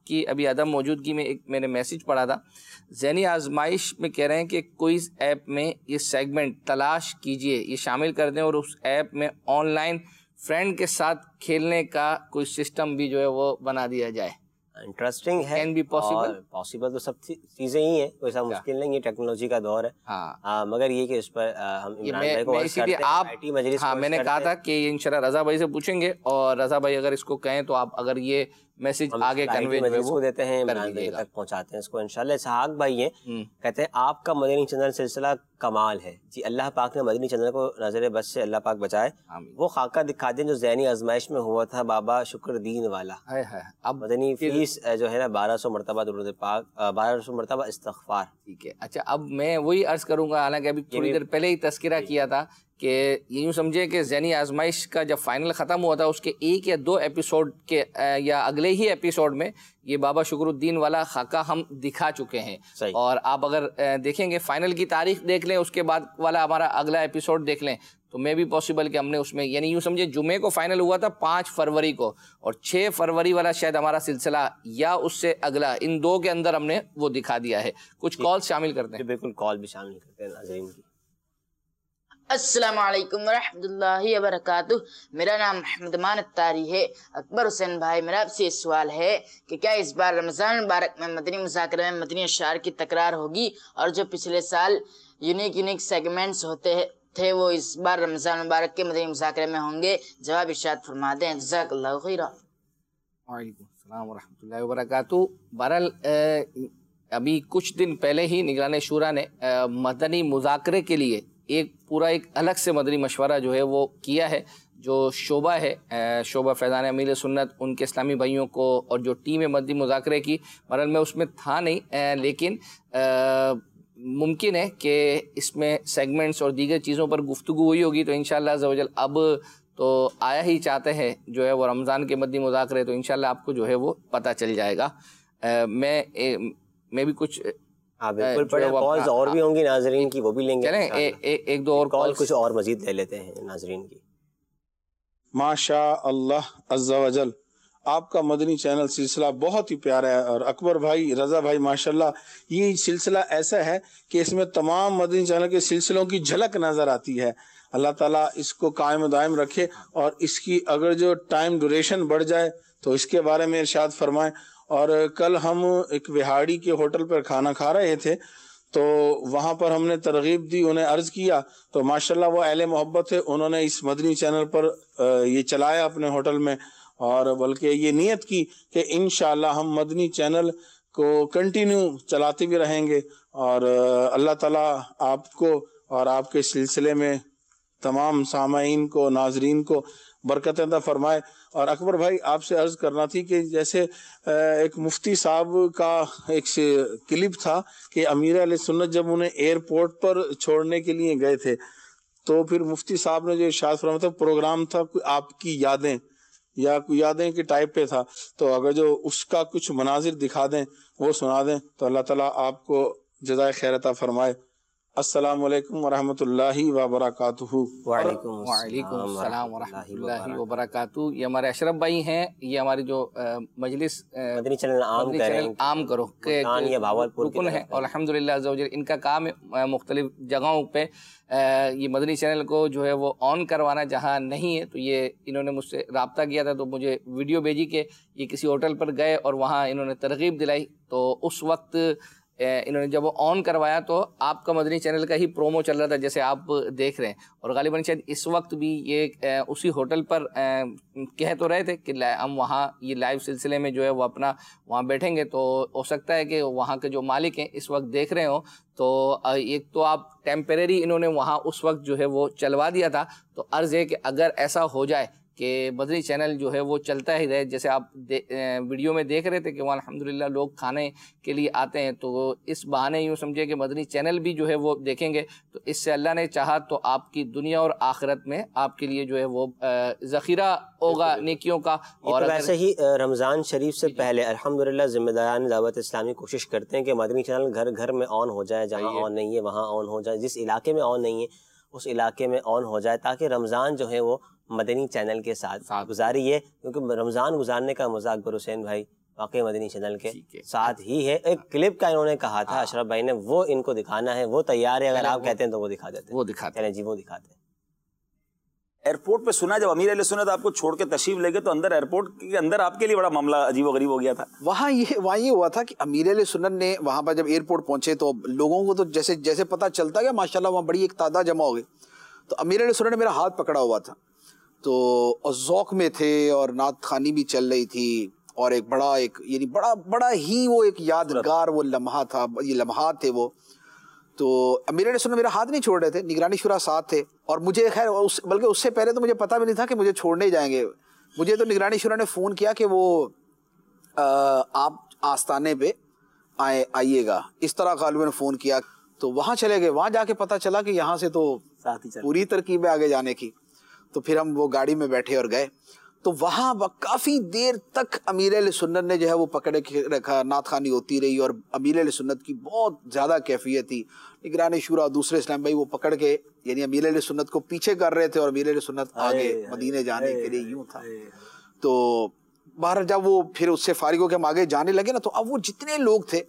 کی ابھی عدم موجودگی میں ایک میں نے میسیج پڑھا تھا، ذہنی آزمائش میں کہہ رہے ہیں کہ کوئز ایپ میں یہ سیگمنٹ تلاش کیجئے، یہ شامل کر دیں اور اس ایپ میں آن لائن فرینڈ کے ساتھ کھیلنے کا کوئی سسٹم بھی جو ہے وہ بنا دیا جائے۔
انٹرسٹنگ ہے،
Can be possible؟
اور پاسبل تو سب چیزیں ہی ہیں، کوئی سا مشکل نہیں ہے، ٹیکنالوجی کا دور ہے۔
ہاں
مگر یہ کہ اس پر ہم عمران بھائی کو عرض کرتے ہیں،
آپ
آئی ٹی مجلس
ہاں میں نے کہا تھا کہ انشاءاللہ رضا بھائی سے پوچھیں گے، اور رضا بھائی اگر اس کو کہیں تو آپ اگر یہ میسج آگے کنوے
کو دیتے ہیں، عمران بھائی تک پہنچاتے ہیں اس کو انشاءاللہ۔ اسحاق بھائی ہیں، کہتے ہیں آپ کا مدنی چینل سلسلہ کمال ہے جی، اللہ پاک نے مدنی چینل کو نظر بس سے اللہ پاک بچائے۔ وہ خاکہ دکھا دیں جو ذہنی آزمائش میں ہوا تھا بابا شکر دین والا، اب مدنی فیس جو ہے نا بارہ سو مرتبہ درود پاک، بارہ سو مرتبہ استغفار۔
ٹھیک ہے، اچھا اب میں وہی عرض کروں گا، حالانکہ ابھی تھوڑی دیر پہلے ہی تذکرہ کیا تھا کہ یہ یوں سمجھے کہ ذہنی آزمائش کا جب فائنل ختم ہوا تھا اس کے ایک یا دو ایپیسوڈ کے یا اگلے ہی ایپیسوڈ میں یہ بابا شکر الدین والا خاکہ ہم دکھا چکے ہیں، اور آپ اگر دیکھیں گے فائنل کی تاریخ دیکھ لیں، اس کے بعد والا ہمارا اگلا ایپیسوڈ دیکھ لیں تو میں بھی پاسبل کہ ہم نے اس میں یعنی یوں سمجھے جمعے کو فائنل ہوا تھا پانچ فروری کو، اور چھ فروری والا شاید ہمارا سلسلہ یا اس سے اگلا، ان دو کے اندر ہم نے وہ دکھا دیا ہے۔ کچھ کال شامل کرتے ہیں،
بالکل کال بھی شامل کرتے ہیں ناظرین کی۔
السلام علیکم ورحمۃ اللہ وبرکاتہ، میرا نام محمد امان اتاری ہے۔ اکبر حسین بھائی، میرا آپ سے یہ سوال ہے کہ کیا اس بار رمضان مبارک میں مدنی مذاکرے میں مدنی اشعار کی تکرار ہوگی، اور جو پچھلے سال یونیک یونیک سیگمنٹس ہوتے تھے وہ اس بار رمضان مبارک کے مدنی مذاکرے میں ہوں گے؟ جواب ارشاد فرما دیں، جزاک اللہ خیرہ۔
وعلیکم السلام ورحمۃ اللہ وبرکاتہ۔ بہرحال ابھی کچھ دن پہلے ہی نگران شورا نے مدنی مذاکرے کے لیے ایک پورا ایک الگ سے مدنی مشورہ جو ہے وہ کیا ہے، جو شعبہ ہے شعبہ فیضان امیر سنت، ان کے اسلامی بھائیوں کو، اور جو ٹیم ہے مدنی مذاکرے کی، بہرحال میں اس میں تھا نہیں، لیکن ممکن ہے کہ اس میں سیگمنٹس اور دیگر چیزوں پر گفتگو ہوئی ہوگی، تو انشاءاللہ عز و جل اب تو آیا ہی چاہتے ہیں جو ہے وہ رمضان کے مدنی مذاکرے، تو انشاءاللہ آپ کو جو ہے وہ پتہ چل جائے گا۔ میں میں بھی کچھ
بالکل پڑے کالز اور بھی ہوں گی ناظرین کی، وہ بھی لیں گے،
چلیں ایک دو اور
کال کچھ اور مزید لے لیتے ہیں ناظرین کی۔
ماشاء اللہ عز و جل، آپ کا مدنی چینل سلسلہ بہت ہی پیارا ہے، اور اکبر بھائی، رضا بھائی، ماشاءاللہ یہ سلسلہ ایسا ہے کہ اس میں تمام مدنی چینل کے سلسلوں کی جھلک نظر آتی ہے۔ اللہ تعالیٰ اس کو قائم و دائم رکھے، اور اس کی اگر جو ٹائم ڈوریشن بڑھ جائے تو اس کے بارے میں ارشاد فرمائیں۔ اور کل ہم ایک وہاڑی کے ہوٹل پر کھانا کھا رہے تھے، تو وہاں پر ہم نے ترغیب دی، انہیں عرض کیا، تو ماشاءاللہ وہ اہل محبت ہے، انہوں نے اس مدنی چینل پر یہ چلایا اپنے ہوٹل میں، اور بلکہ یہ نیت کی کہ انشاءاللہ ہم مدنی چینل کو کنٹینیو چلاتے بھی رہیں گے، اور اللہ تعالیٰ آپ کو اور آپ کے سلسلے میں تمام سامعین کو، ناظرین کو برکت عطا فرمائے۔ اور اکبر بھائی آپ سے عرض کرنا تھی کہ جیسے ایک مفتی صاحب کا ایک کلپ تھا کہ امیر علیہ سنت جب انہیں ایئرپورٹ پر چھوڑنے کے لیے گئے تھے، تو پھر مفتی صاحب نے جو ارشاد فرمایا تھا، پروگرام تھا آپ کی یادیں، یا کوئی یادیں کے ٹائپ پہ تھا، تو اگر جو اس کا کچھ مناظر دکھا دیں، وہ سنا دیں، تو اللہ تعالیٰ آپ کو جزائے خیر عطا فرمائے۔ السلام علیکم ورحمۃ اللہ وبرکاتہ۔
وعلیکم السلام ورحمۃ اللہ وبرکاتہ۔ یہ ہمارے اشرف بھائی ہیں، یہ ہماری جو مجلس
مدنی چینل عام
عام کرو کے رکن ہیں، اور الحمدللہ عز و جل ان کا کام ہے مختلف جگہوں پہ یہ مدنی چینل کو جو ہے وہ آن کروانا، جہاں نہیں ہے تو یہ انہوں نے مجھ سے رابطہ کیا تھا، تو مجھے ویڈیو بھیجی کہ یہ کسی ہوٹل پر گئے اور وہاں انہوں نے ترغیب دلائی، تو اس وقت انہوں نے جب وہ آن کروایا تو آپ کا مدنی چینل کا ہی پرومو چل رہا تھا جیسے آپ دیکھ رہے ہیں، اور غالباً شاید اس وقت بھی یہ اسی ہوٹل پر کہہ تو رہے تھے کہ ہم وہاں یہ لائیو سلسلے میں جو ہے وہ اپنا وہاں بیٹھیں گے، تو ہو سکتا ہے کہ وہاں کے جو مالک ہیں اس وقت دیکھ رہے ہوں، تو ایک تو آپ ٹیمپریری انہوں نے وہاں اس وقت جو ہے وہ چلوا دیا تھا، تو عرض ہے کہ اگر ایسا ہو جائے کہ مدنی چینل جو ہے وہ چلتا ہی رہے، جیسے آپ ویڈیو میں دیکھ رہے تھے کہ وہاں الحمدللہ لوگ کھانے کے لیے آتے ہیں، تو اس بہانے یوں سمجھے کہ مدنی چینل بھی جو ہے وہ دیکھیں گے، تو اس سے اللہ نے چاہا تو آپ کی دنیا اور آخرت میں آپ کے لیے جو ہے وہ ذخیرہ ہوگا نیکیوں کا۔ اور
ویسے ہی رمضان شریف سے پہلے الحمدللہ ذمہ داران دعوت اسلامی کوشش کرتے ہیں کہ مدنی چینل گھر گھر میں آن ہو جائے، جہاں آن نہیں ہے وہاں آن ہو جائے، جس علاقے میں آن نہیں ہے اس علاقے میں آن ہو جائے، تاکہ رمضان جو ہے وہ مدنی چینل کے ساتھ گزاری ہے، کیونکہ رمضان گزارنے کا مزہ اکبر حسین بھائی واقعی مدنی چینل کے ساتھ ہی ہے. ایک کلپ کا انہوں نے کہا تھا اشرف بھائی نے, وہ ان کو دکھانا ہے, وہ تیار ہے, اگر آپ کہتے ہیں تو وہ دکھا دیتے ہیں.
وہ دکھاتے ہیں
جی, وہ دکھاتے ہیں.
ایئرپورٹ پہ سنا جب امیر علیہ سنت آپ کو چھوڑ کے تشریف لے گئے تو اندر ایئرپورٹ کے اندر آپ کے لیے بڑا معاملہ عجیب و غریب ہو گیا تھا.
وہاں یہ وہاں یہ ہوا تھا کہ امیر علیہ سنت نے وہاں پر جب ایئرپورٹ پہنچے تو لوگوں کو تو جیسے جیسے پتہ چلتا گیا ماشاءاللہ وہاں بڑی ایک تعداد جمع ہو گئی. تو امیر علیہ سنت نے میرا ہاتھ پکڑا ہوا تھا, تو اور ذوق میں تھے اور نعت خوانی بھی چل رہی تھی, اور ایک بڑا ایک یعنی بڑا بڑا ہی وہ ایک یادگار وہ لمحہ تھا, یہ لمحات تھے وہ. تو امیر علیہ سنت میرا ہاتھ نہیں چھوڑ رہے تھے, نگرانی شورا ساتھ تھے, اور مجھے خیر بلکہ اس سے پہلے تو مجھے پتہ بھی نہیں تھا کہ مجھے چھوڑنے جائیں گے. مجھے تو نگرانی شورا نے فون کیا کہ وہ آپ آستانے پہ آئے آئیے گا, اس طرح غالباً نے فون کیا. تو وہاں چلے گئے, وہاں جا کے پتہ چلا کہ یہاں سے تو پوری ترکیب ہے آگے جانے کی. تو پھر ہم وہ گاڑی میں بیٹھے اور گئے. تو وہاں کافی دیر تک امیر علیہ سنت نے جو ہے وہ پکڑے رکھا, نعت خوانی ہوتی رہی, اور امیر علیہ سنت کی بہت زیادہ کیفیت تھی. نگران شورا دوسرے اسلام بھائی وہ پکڑ کے یعنی امیر علیہ سنت کو پیچھے کر رہے تھے, اور امیر علیہ سنت آگے مدینے جانے کے لیے یوں تھا. تو باہر جب وہ پھر اس سے فارغ ہو کے ہم آگے جانے لگے نا, تو اب وہ جتنے لوگ تھے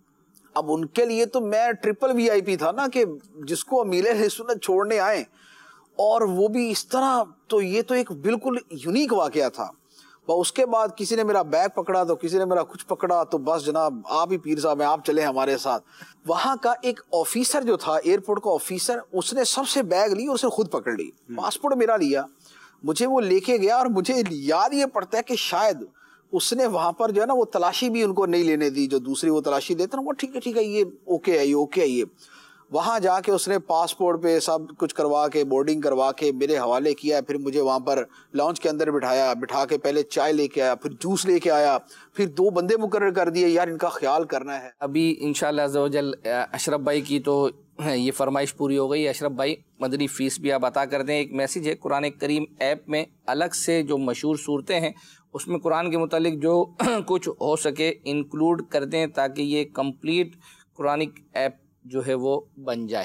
اب ان کے لیے تو میں ٹرپل وی آئی پی تھا نا, کہ جس کو امیر علیہ سنت چھوڑنے آئے اور وہ بھی اس طرح, تو یہ تو ایک بالکل یونیک واقعہ تھا. اس کے بعد کسی نے میرا بیگ پکڑا, تو کسی نے میرا کچھ پکڑا, تو بس جناب آپ ہی پیر صاحب ہیں, آپ چلے ہمارے ساتھ. وہاں کا ایک آفیسر جو تھا, ایئرپورٹ کا آفیسر, اس نے سب سے بیگ لی اور اسے خود پکڑ لی, پاسپورٹ میرا لیا, مجھے وہ لے کے گیا. اور مجھے یاد یہ پڑتا ہے کہ شاید اس نے وہاں پر جو ہے نا وہ تلاشی بھی ان کو نہیں لینے دی, جو دوسری وہ تلاشی دیتے نا, وہ ٹھیک ہے ٹھیک ہے یہ اوکے ہے یہ اوکے ہے یہ. وہاں جا کے اس نے پاسپورٹ پہ سب کچھ کروا کے بورڈنگ کروا کے میرے حوالے کیا. پھر مجھے وہاں پر لاؤنج کے اندر بٹھایا, بٹھا کے پہلے چائے لے کے آیا, پھر جوس لے کے آیا, پھر دو بندے مقرر کر دیے, یار ان کا خیال کرنا ہے.
ابھی انشاءاللہ عز و جل اشرف بھائی کی تو یہ فرمائش پوری ہو گئی. اشرف بھائی مدنی فیس بھی آپ عطا کر دیں. ایک میسیج ہے, قرآن کریم ایپ میں الگ سے جو مشہور صورتیں ہیں اس میں قرآن کے متعلق جو کچھ ہو سکے انکلوڈ کر دیں, تاکہ یہ کمپلیٹ قرآنک ایپ جو ہے وہ بن جائے.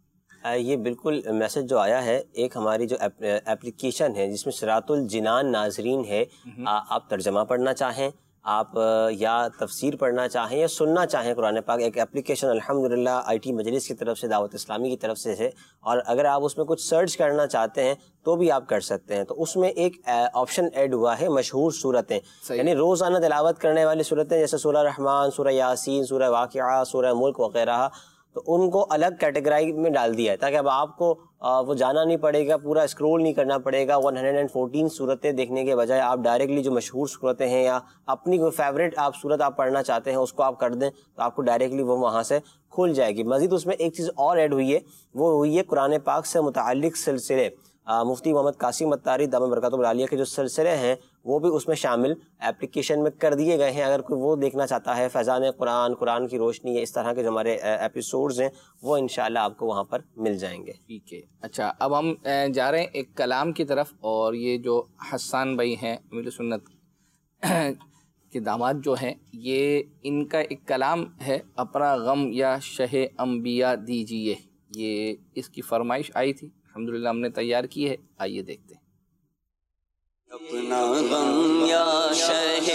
یہ بالکل میسج جو آیا ہے, ایک ہماری جو اپلیکیشن ہے جس میں صراط الجنان ناظرین ہے, آپ ترجمہ پڑھنا چاہیں, آپ یا تفسیر پڑھنا چاہیں یا سننا چاہیں قرآن پاک, ایک اپلیکیشن الحمدللہ آئی ٹی مجلس کی طرف سے, دعوت اسلامی کی طرف سے ہے. اور اگر آپ اس میں کچھ سرچ کرنا چاہتے ہیں تو بھی آپ کر سکتے ہیں. تو اس میں ایک آپشن ایڈ ہوا ہے مشہور صورتیں, یعنی روزانہ تلاوت کرنے والی صورتیں, جیسے سورہ رحمان, سورہ یاسین, سورہ واقعہ, سورہ ملک وغیرہ, تو ان کو الگ کیٹیگرائی میں ڈال دیا ہے تاکہ اب آپ کو وہ جانا نہیں پڑے گا, پورا اسکرول نہیں کرنا پڑے گا. ون ہنڈریڈ اینڈ فورٹین صورتیں دیکھنے کے بجائے آپ ڈائریکٹلی جو مشہور صورتیں ہیں یا اپنی کوئی فیوریٹ آپ صورت آپ پڑھنا چاہتے ہیں اس کو آپ کر دیں, تو آپ کو ڈائریکٹلی وہ وہاں سے کھل جائے گی. مزید اس میں ایک چیز اور ایڈ ہوئی ہے, وہ ہوئی ہے قرآن پاک سے متعلق سلسلے. مفتی محمد قاسم اتاری دامت برکاتہ العالیہ کے جو سلسلے ہیں وہ بھی اس میں شامل ایپلیکیشن میں کر دیے گئے ہیں. اگر کوئی وہ دیکھنا چاہتا ہے, فیضان قرآن, قرآن کی روشنی, اس طرح کے جو ہمارے ایپیسوڈز ہیں وہ انشاءاللہ آپ کو وہاں پر مل جائیں گے.
ٹھیک ہے. اچھا, اب ہم جا رہے ہیں ایک کلام کی طرف, اور یہ جو حسان بھائی ہیں امیر سنت کے داماد جو ہیں, یہ ان کا ایک کلام ہے, اپنا غم یا شہ انبیاء دیجیے. یہ اس کی فرمائش آئی تھی, الحمدللہ ہم نے تیار کی ہے, آئیے دیکھتے ہیں.
اپنا غم یا شہ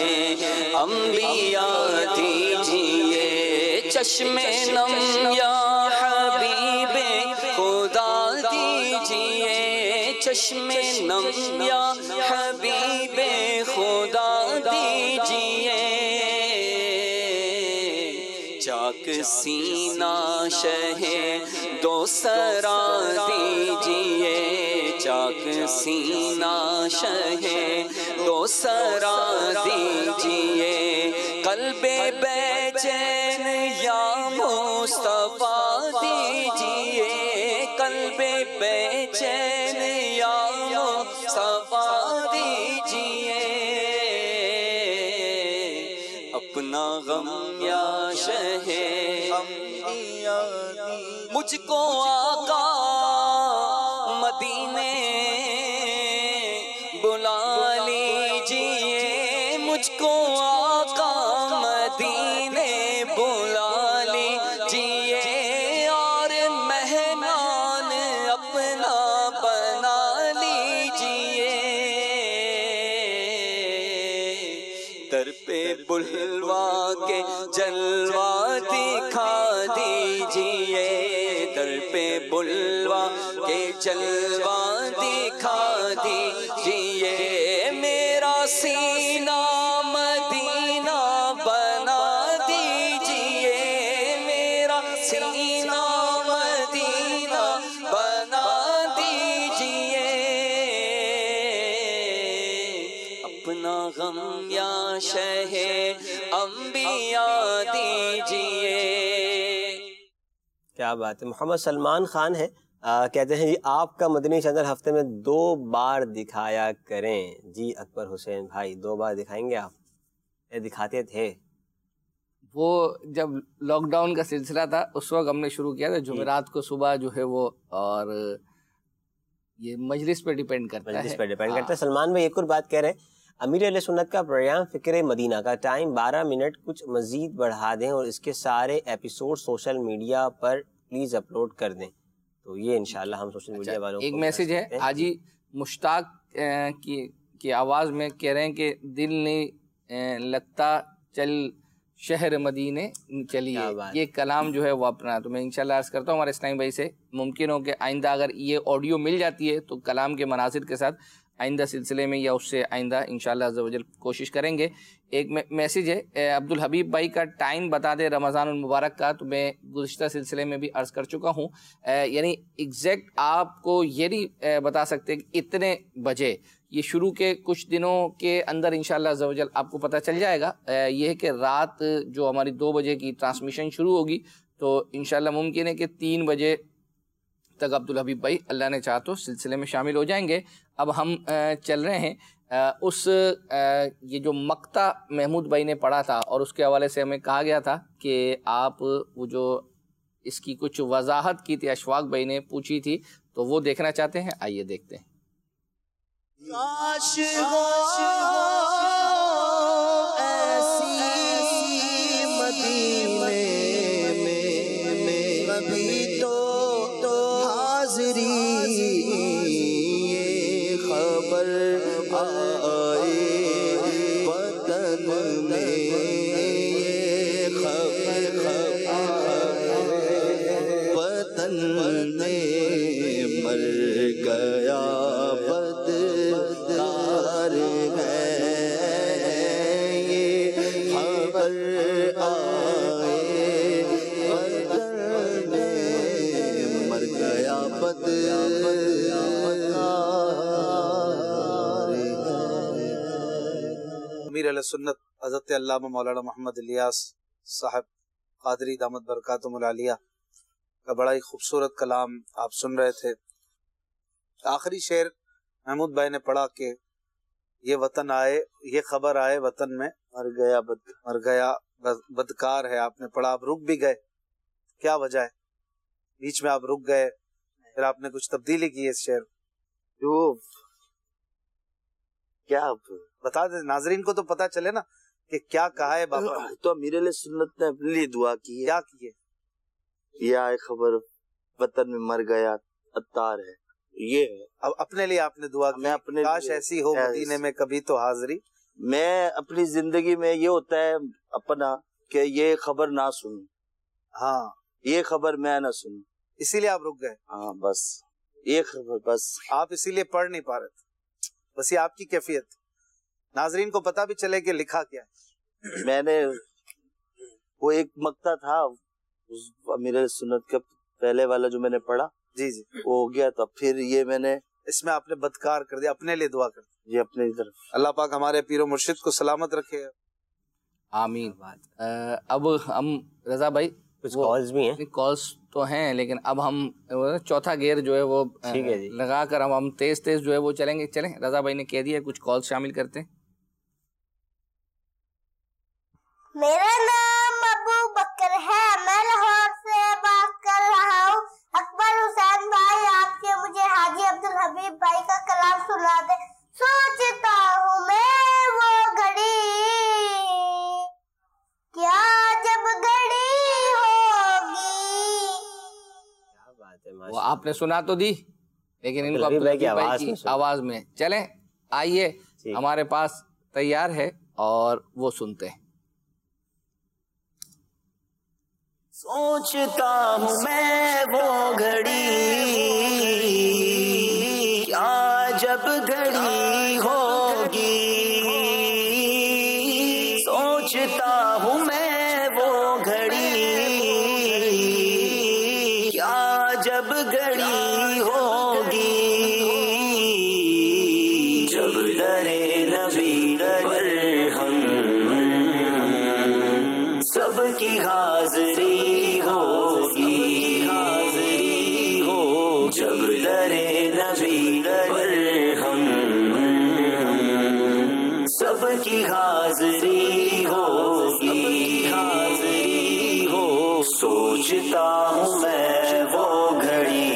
انبیاء دیجیے, چشم نم یا حبیب خدا دیجیے, چشم نم یا حبیب خدا دیجیے, چاک سینہ شہ دو سرا دیجیے, چاک سینہ شہ دو سرا دیجیے, قلب بے چین یا مصطفیٰ دیجیے, قلب بے چین یا مصطفیٰ دیجیے, اپنا غم یا شہ مجھ کو آقا مدینے بلا لیجیے, مجھ کو آقا مدینے بلا لیجیے, اور مہمان اپنا بنا لیجیے, در پہ بل کے جلوہ دکھا دیجئے، میرا سینہ مدینہ بنا دیجئے، میرا سینہ مدینہ بنا دیجئے، اپنا غم یا شہ انبیاء دیجئے۔
کیا بات ہے۔ محمد سلمان خان ہے، آ, کہتے ہیں جی آپ کا مدنی چینل ہفتے میں دو بار دکھایا کریں۔ جی اکبر حسین بھائی دو بار دکھائیں گے آپ؟ یہ دکھاتے تھے
وہ جب لاک ڈاؤن کا سلسلہ تھا اس وقت ہم نے شروع کیا تھا، جمعرات کو صبح جو ہے وہ، اور یہ مجلس پہ ڈیپینڈ کرتا ہے،
مجلس پہ ڈیپینڈ کرتا ہے۔ سلمان بھائی ایک اور بات کہہ رہے ہیں، امیر اہل سنت کا پروگرام فکر مدینہ کا ٹائم بارہ منٹ کچھ مزید بڑھا دیں اور اس کے سارے ایپیسوڈ سوشل میڈیا پر پلیز اپلوڈ کر دیں، تو یہ انشاءاللہ ہم سوشل میڈیا والوں کو
ایک میسج ہے حاجی مشتاق کی کی آواز میں کہہ رہے ہیں کہ دل نہیں لگتا چل شہر مدینے چلیے، یہ کلام جو ہے وہ اپنا، تو میں انشاءاللہ عرض کرتا ہوں ہمارے اسلام بھائی سے، ممکن ہو کہ آئندہ اگر یہ آڈیو مل جاتی ہے تو کلام کے مناظر کے ساتھ آئندہ سلسلے میں یا اس سے آئندہ انشاءاللہ عز و جل کوشش کریں گے۔ ایک میسیج ہے عبد الحبیب بھائی کا ٹائم بتا دے رمضان المبارک کا، تو میں گزشتہ سلسلے میں بھی عرض کر چکا ہوں، یعنی ایگزیکٹ آپ کو یہ نہیں بتا سکتے کہ اتنے بجے، یہ شروع کے کچھ دنوں کے اندر انشاءاللہ عز و جل آپ کو پتہ چل جائے گا۔ یہ ہے کہ رات جو ہماری دو بجے کی ٹرانسمیشن شروع ہوگی تو انشاءاللہ ممکن ہے کہ تین بجے تک عبد الحبیب بھائی اللہ نے چاہا تو سلسلے میں شامل ہو جائیں گے۔ اب ہم چل رہے ہیں اس یہ جو مقطع محمود بھائی نے پڑھا تھا اور اس کے حوالے سے ہمیں کہا گیا تھا کہ آپ وہ جو اس کی کچھ وضاحت کی تھی اشفاق بھائی نے پوچھی تھی، تو وہ دیکھنا چاہتے ہیں، آئیے دیکھتے ہیں۔
کاش ہو ایسی مدینے میں کبھی تو حاضری یہ خبر آئے وطن میں، یہ خبر وطن میں مر گیا بدکار ہے، یہ خبر آئے وطن میں مر گیا بدکار ہے۔
امیر علیہ سنت حضرت علامہ مولانا محمد الیاس صاحب قادری دامت برکاتہم العالیہ کا بڑا ہی خوبصورت کلام آپ سن رہے تھے۔ آخری شعر محمود بھائی نے پڑھا کہ یہ وطن آئے، یہ خبر آئے وطن میں مر گیا بد مر گیا بدکار ہے، آپ نے پڑھا، آپ رک بھی گئے، کیا وجہ ہے؟ بیچ میں آپ رک گئے، پھر آپ نے کچھ تبدیلی کی اس شعر
جو کیا
بتا دیں ناظرین کو تو پتا چلے نا کہ کیا کہا ہے بابا۔
تو امیر علیہ سنت نے اپنے لیے دعا کی ہے،
کیا کیے؟
یہ آئے خبر وطن میں مر گیا عطار ہے، یہ
اب اپنے لیے آپ نے دعا کی،
میں اپنے
کاش ایسی ہو مدینے میں کبھی تو حاضری۔
میں اپنی زندگی میں یہ ہوتا ہے اپنا کہ یہ خبر نہ سنوں،
ہاں
یہ خبر میں نہ سنوں،
اسی لیے آپ رک گئے۔
ہاں بس یہ خبر، بس
آپ اسی لیے پڑھ نہیں پا رہے تھے، بس یہ آپ کی کیفیت، ناظرین کو پتا بھی چلے کہ لکھا کیا ہے۔
میں نے وہ ایک مقطع تھا امیر سنت کا پہلے والا جو میں نے پڑھا،
جی جی
وہ ہو گیا، تو پھر یہ میں نے
اس میں آپ نے بدکار کر دیا، اپنے لیے دعا کر دی۔
یہ اپنے طرف
اللہ پاک ہمارے پیر و مرشد کو سلامت رکھے،
آمین۔ اب ہم رضا بھائی
کچھ کالز بھی ہیں،
کالز تو ہیں لیکن اب ہم چوتھا گیئر جو ہے وہ لگا کر ہم ہم تیز تیز جو ہے وہ چلیں گے۔ چلیں، رضا بھائی نے کہہ دیا کچھ کالز شامل کرتے ہیں۔
میرا نام ابو بکر ہے، میں لاہور سے بات کر رہا ہوں۔ اکبر حسین بھائی آپ کے مجھے حاجی عبد الحبیب بھائی کا کلام سنا دے۔ سوچتا ہوں میں وہ گھڑی کیا جب گھڑی ہوگی۔
وہ آپ نے سنا تو دی لیکن ان کو عبد الحبیب بھائی کی آواز میں۔ چلیں آئیے، ہمارے پاس تیار ہے اور وہ سنتے ہیں۔
سوچتا ہوں میں وہ گھڑی
جب گھڑی ہوگی سوچتا ہوں میں وہ گھڑی کیا جب گھڑی ہوگی جب درے نبی پر ہم سب کی حاضری ہوگی حاضری ہو جب درے نبی پر ہم سب کی حاضری ہوگی حاضری ہو سوچتا ہوں میں وہ گھڑی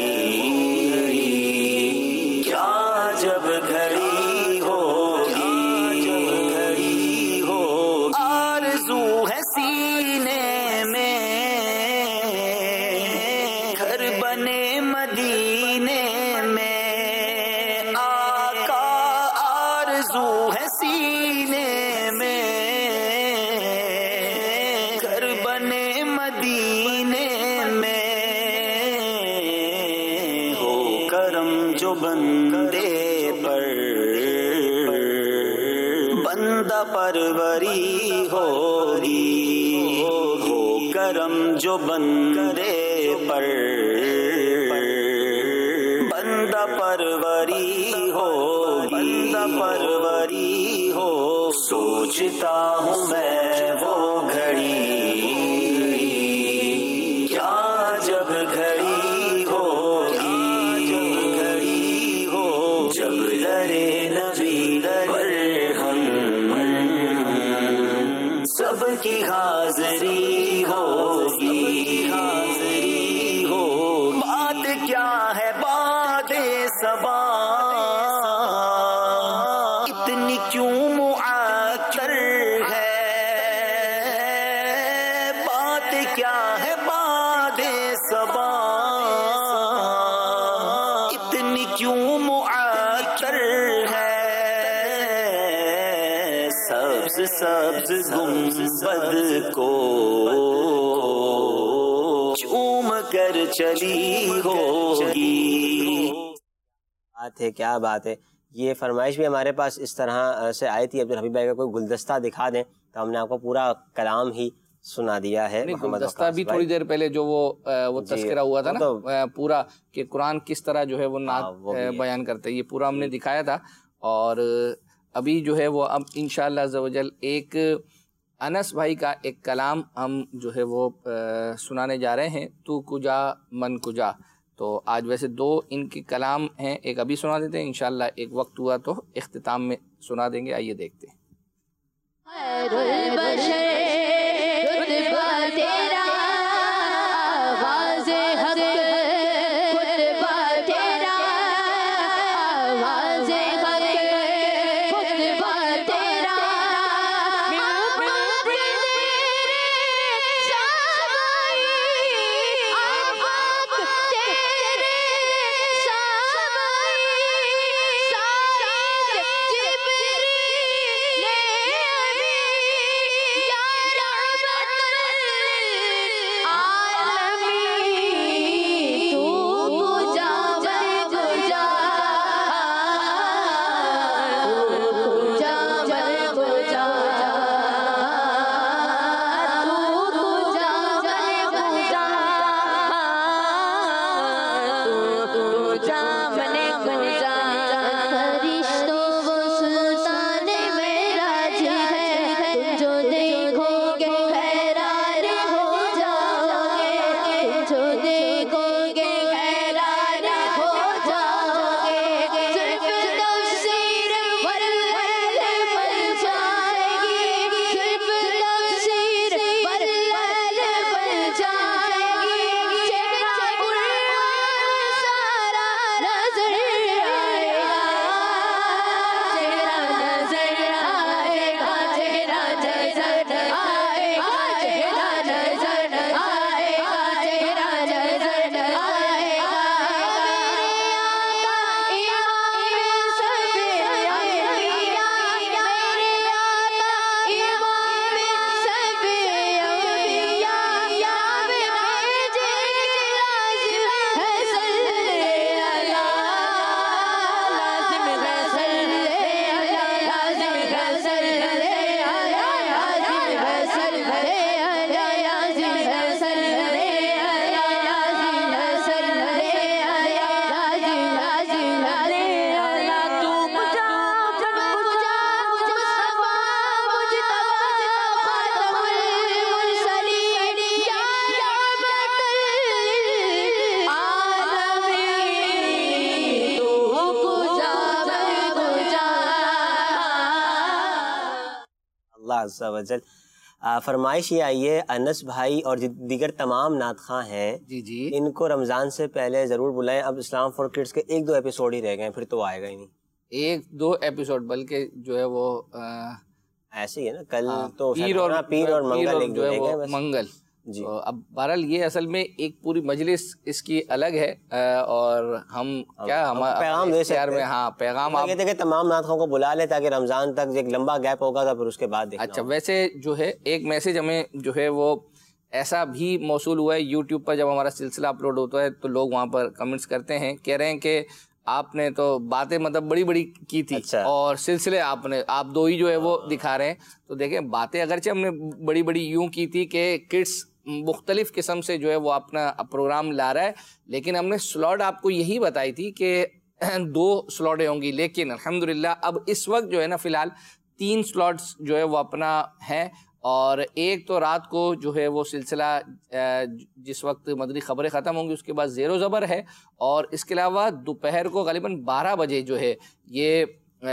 کیا جب گھڑی ہوگی جب گھڑی ہو آرزو ہے سینے میں گھر بنے مدینے میں آقا آرزو ہے سینے میں گھر بنے مدینے میں ہو کرم جو بندے پر بندہ پروری ہوگی ہو کرم جو بندے پر بندہ پروری ہو بندہ پروری ہو سوچتا ہوں میں وہ گھڑی کیا جب گھڑی ہوگی جب گھڑی ہو جب درے نبی پر ہم سب کی حاضری ہوگی حاضری ہو بات کیا ہے بات صبا اتنی کیوں معطر ہے بات کیا ہے بات صبا اتنی کیوں معطر ہے سبز سبز گنبد کو چوم کر چلی ہوگی
بات ہے کیا بات ہے. یہ فرمائش بھی ہمارے پاس اس طرح سے آئی تھی. عبدالحبیب بھائی کا کوئی گلدستہ دکھا دیں تو ہم نے آپ کو پورا کلام ہی سنا دیا ہے.
گلدستہ بھی تھوڑی دیر پہلے جو وہ وہ تذکرہ ہوا تھا نا پورا کہ قرآن کس طرح جو ہے وہ نعت بیان کرتے ہیں یہ پورا ہم نے دکھایا تھا. اور ابھی جو ہے وہ اب انشاءاللہ عز و جل ایک انس بھائی کا ایک کلام ہم جو ہے وہ سنانے جا رہے ہیں. تو کجا من کجا. تو آج ویسے دو ان کے کلام ہیں ایک ابھی سنا دیتے ہیں انشاءاللہ ایک وقت ہوا تو اختتام میں سنا دیں گے. آئیے دیکھتے ہیں.
Yeah.
اللہ عز و جل. فرمائش یہ آئی ہے انس بھائی اور دیگر تمام نعت خواں ہیں
جی جی
ان کو رمضان سے پہلے ضرور بلائیں. اب اسلام فار کڈس کے ایک دو ایپیسوڈ ہی رہ گئے ہیں، پھر تو آئے گا ہی نہیں.
ایک دو ایپیسوڈ بلکہ جو ہے وہ
ایسے ہی ہے نا، کل تو
پیر اور
پیر اور منگل ایک
جو ہے وہ
بس.
منگل
جی
اب بہرحال یہ اصل میں ایک پوری مجلس اس کی الگ ہے، اور ہم کیا
پیغام دے
سکتے میں ہاں پیغام آپ
کہتے ہیں کہ تمام نعتوں کو بلا لیں تاکہ رمضان تک ایک لمبا گیپ ہوگا تو پھر اس کے بعد دیکھنا.
اچھا ویسے جو ہے ایک میسج ہمیں جو ہے وہ ایسا بھی موصول ہوا ہے یوٹیوب پر، جب ہمارا سلسلہ اپلوڈ ہوتا ہے تو لوگ وہاں پر کمنٹس کرتے ہیں، کہہ رہے ہیں کہ آپ نے تو باتیں مطلب بڑی بڑی کی تھی اور سلسلے آپ نے آپ دو ہی جو ہے وہ دکھا رہے ہیں. تو دیکھیں باتیں اگرچہ ہم نے بڑی بڑی یوں کی تھی کہ کڈس مختلف قسم سے جو ہے وہ اپنا پروگرام لا رہا ہے، لیکن ہم نے سلاٹ آپ کو یہی بتائی تھی کہ دو سلاٹیں ہوں گی، لیکن الحمدللہ اب اس وقت جو ہے نا فی الحال تین سلاٹس جو ہے وہ اپنا ہیں. اور ایک تو رات کو جو ہے وہ سلسلہ جس وقت مدنی خبریں ختم ہوں گی اس کے بعد زیر و زبر ہے، اور اس کے علاوہ دوپہر کو غالباً بارہ بجے جو ہے یہ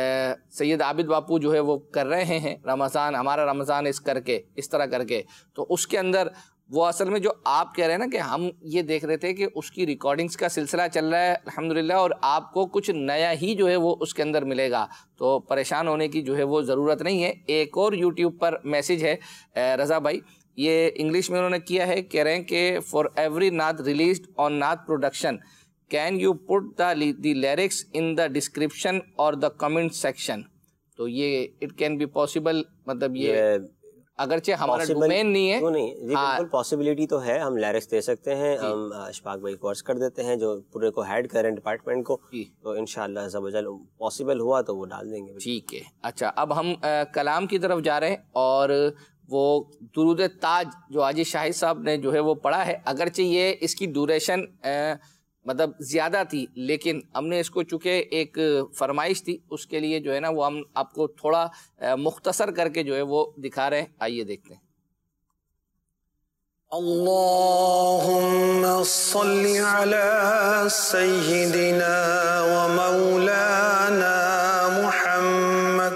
سید عابد باپو جو ہے وہ کر رہے ہیں رمضان ہمارا رمضان اس کر کے اس طرح کر کے. تو اس کے اندر وہ اصل میں جو آپ کہہ رہے ہیں نا کہ ہم یہ دیکھ رہے تھے کہ اس کی ریکارڈنگز کا سلسلہ چل رہا ہے الحمدللہ، اور آپ کو کچھ نیا ہی جو ہے وہ اس کے اندر ملے گا، تو پریشان ہونے کی جو ہے وہ ضرورت نہیں ہے. ایک اور یوٹیوب پر میسج ہے رضا بھائی، یہ انگلش میں انہوں نے کیا ہے، کہہ رہے ہیں کہ فار ایوری نعت ریلیزڈ آن نعت production can you put the the lyrics in the description اور دا کمنٹ سیکشن. تو یہ اٹ کین بی پاسبل، مطلب یہ اگرچہ ہمارا ڈومین نہیں ہے
نہیں جی بالکل پاسبلٹی تو ہے، ہم لیرکس دے سکتے ہیں. ہم اشفاق بھائی کورس کر دیتے ہیں جو پورے کو ہیڈ کریں ڈپارٹمنٹ کو، تو انشاءاللہ عز و جل پاسبل ہوا تو وہ ڈال دیں گے.
ٹھیک ہے. اچھا اب ہم کلام کی طرف جا رہے ہیں، اور وہ درود تاج جو حاجی شاہد صاحب نے جو ہے وہ پڑھا ہے، اگرچہ یہ اس کی ڈیوریشن مطلب زیادہ تھی، لیکن ہم نے اس کو چونکہ ایک فرمائش تھی اس کے لیے جو ہے نا وہ ہم آپ کو تھوڑا مختصر کر کے جو ہے وہ دکھا رہے ہیں. آئیے دیکھتے ہیں.
اللهم صل على سيدنا ومولانا محمد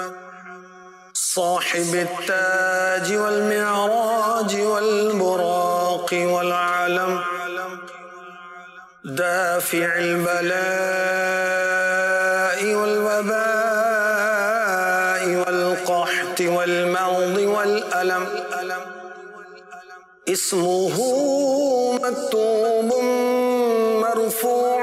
صاحب التاج والمعراج والبراق والعلم دافع البلاء والوباء والقحط والمرض والألم اسمه مكتوب مرفوع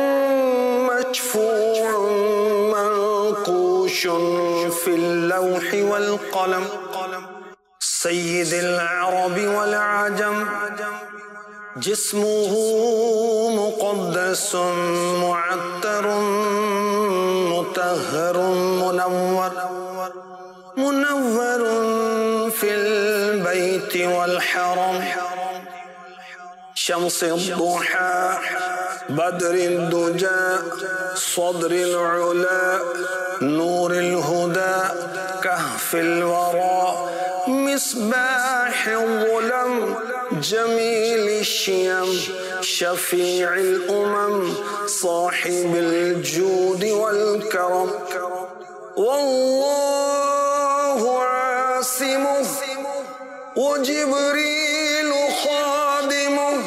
مشفوع منقوش في اللوح والقلم سيد العرب والعجم جسمه مقدس معطر مطهر منور منور في البيت والحرم شمس الضحى بدر الدجى صدر العلا نور الهدى كهف الورى مصباح الظلم جميل الشيم شفيع الأمم صاحب الجود والكرم والله عاصمه وجبريل خادمه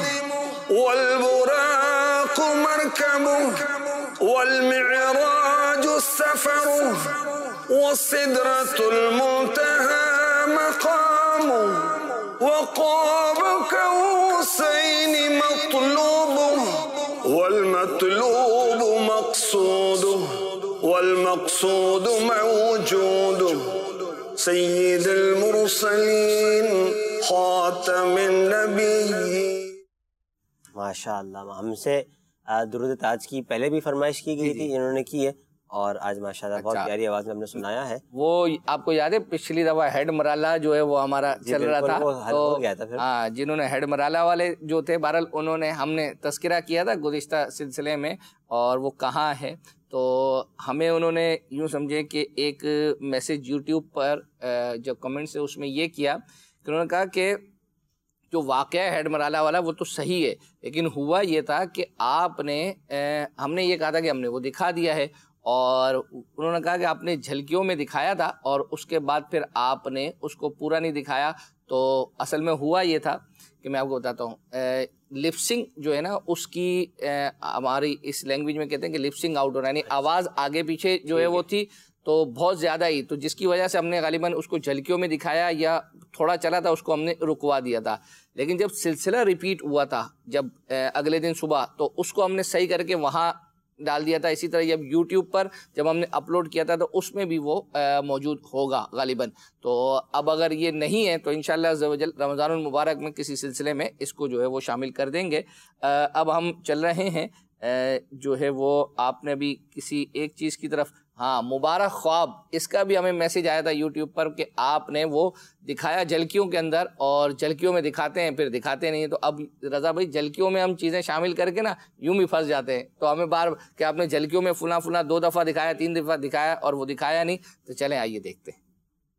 والبراق مركبه والمعراج سفره والسدرة المنتهى مقامه وقاب كوسين مطلوبه والمطلوب مقصوده والمقصود موجوده سید المرسلین خاتم النبیین.
ماشاء اللہ ہم سے درود تاج کی پہلے بھی فرمائش کی گئی تھی، انہوں نے کی ہے، اور آج ماشاءاللہ بہت پیاری آواز میں ہم نے سنایا ہے.
وہ آپ کو یاد ہے پچھلی دفعہ ہیڈ مرالا جو ہے وہ ہمارا چل رہا تھا، تو ہاں جنہوں نے ہیڈ مرالا والے جو تھے بہرحال انہوں نے ہم نے تذکرہ کیا تھا گزشتہ سلسلے میں، اور وہ کہاں ہے، تو ہمیں انہوں نے یوں سمجھے کہ ایک میسیج یوٹیوب پر جو کمنٹس ہے اس میں یہ کیا کہ انہوں نے کہا کہ جو واقعہ ہیڈ مرالہ والا وہ تو صحیح ہے، لیکن ہوا یہ تھا کہ آپ نے ہم نے یہ کہا تھا کہ ہم نے وہ دکھا دیا ہے، اور انہوں نے کہا کہ آپ نے جھلکیوں میں دکھایا تھا اور اس کے بعد پھر آپ نے اس کو پورا نہیں دکھایا۔ تو اصل میں ہوا یہ تھا کہ میں آپ کو بتاتا ہوں، لپسنگ جو ہے نا اس کی ہماری اس لینگویج میں کہتے ہیں کہ لپسنگ آؤٹ ہونا، یعنی آواز آگے پیچھے جو ہے وہ تھی تو بہت زیادہ ہی، تو جس کی وجہ سے ہم نے غالباً اس کو جھلکیوں میں دکھایا یا تھوڑا چلا تھا اس کو ہم نے رکوا دیا تھا۔ لیکن جب سلسلہ ریپیٹ ہوا تھا جب اگلے دن صبح، تو اس کو ہم نے صحیح کر کے وہاں ڈال دیا تھا۔ اسی طرح جب یوٹیوب پر جب ہم نے اپلوڈ کیا تھا تو اس میں بھی وہ موجود ہوگا غالباً۔ تو اب اگر یہ نہیں ہے تو انشاءاللہ عز و جل رمضان المبارک میں کسی سلسلے میں اس کو جو ہے وہ شامل کر دیں گے۔ اب ہم چل رہے ہیں جو ہے وہ آپ نے بھی کسی ایک چیز کی طرف، ہاں مبارک خواب، اس کا بھی ہمیں میسیج آیا تھا یوٹیوب پر کہ آپ نے وہ دکھایا جھلکیوں کے اندر، اور جھلکیوں میں دکھاتے ہیں پھر دکھاتے نہیں ہیں۔ تو اب رضا بھائی جھلکیوں میں ہم چیزیں شامل کر کے نا یوں بھی پھنس جاتے ہیں، تو ہمیں بار کہ آپ نے جھلکیوں میں فلاں فلاں دو دفعہ دکھایا، تین دفعہ دکھایا اور وہ دکھایا نہیں، تو چلیں آئیے دیکھتے ہیں۔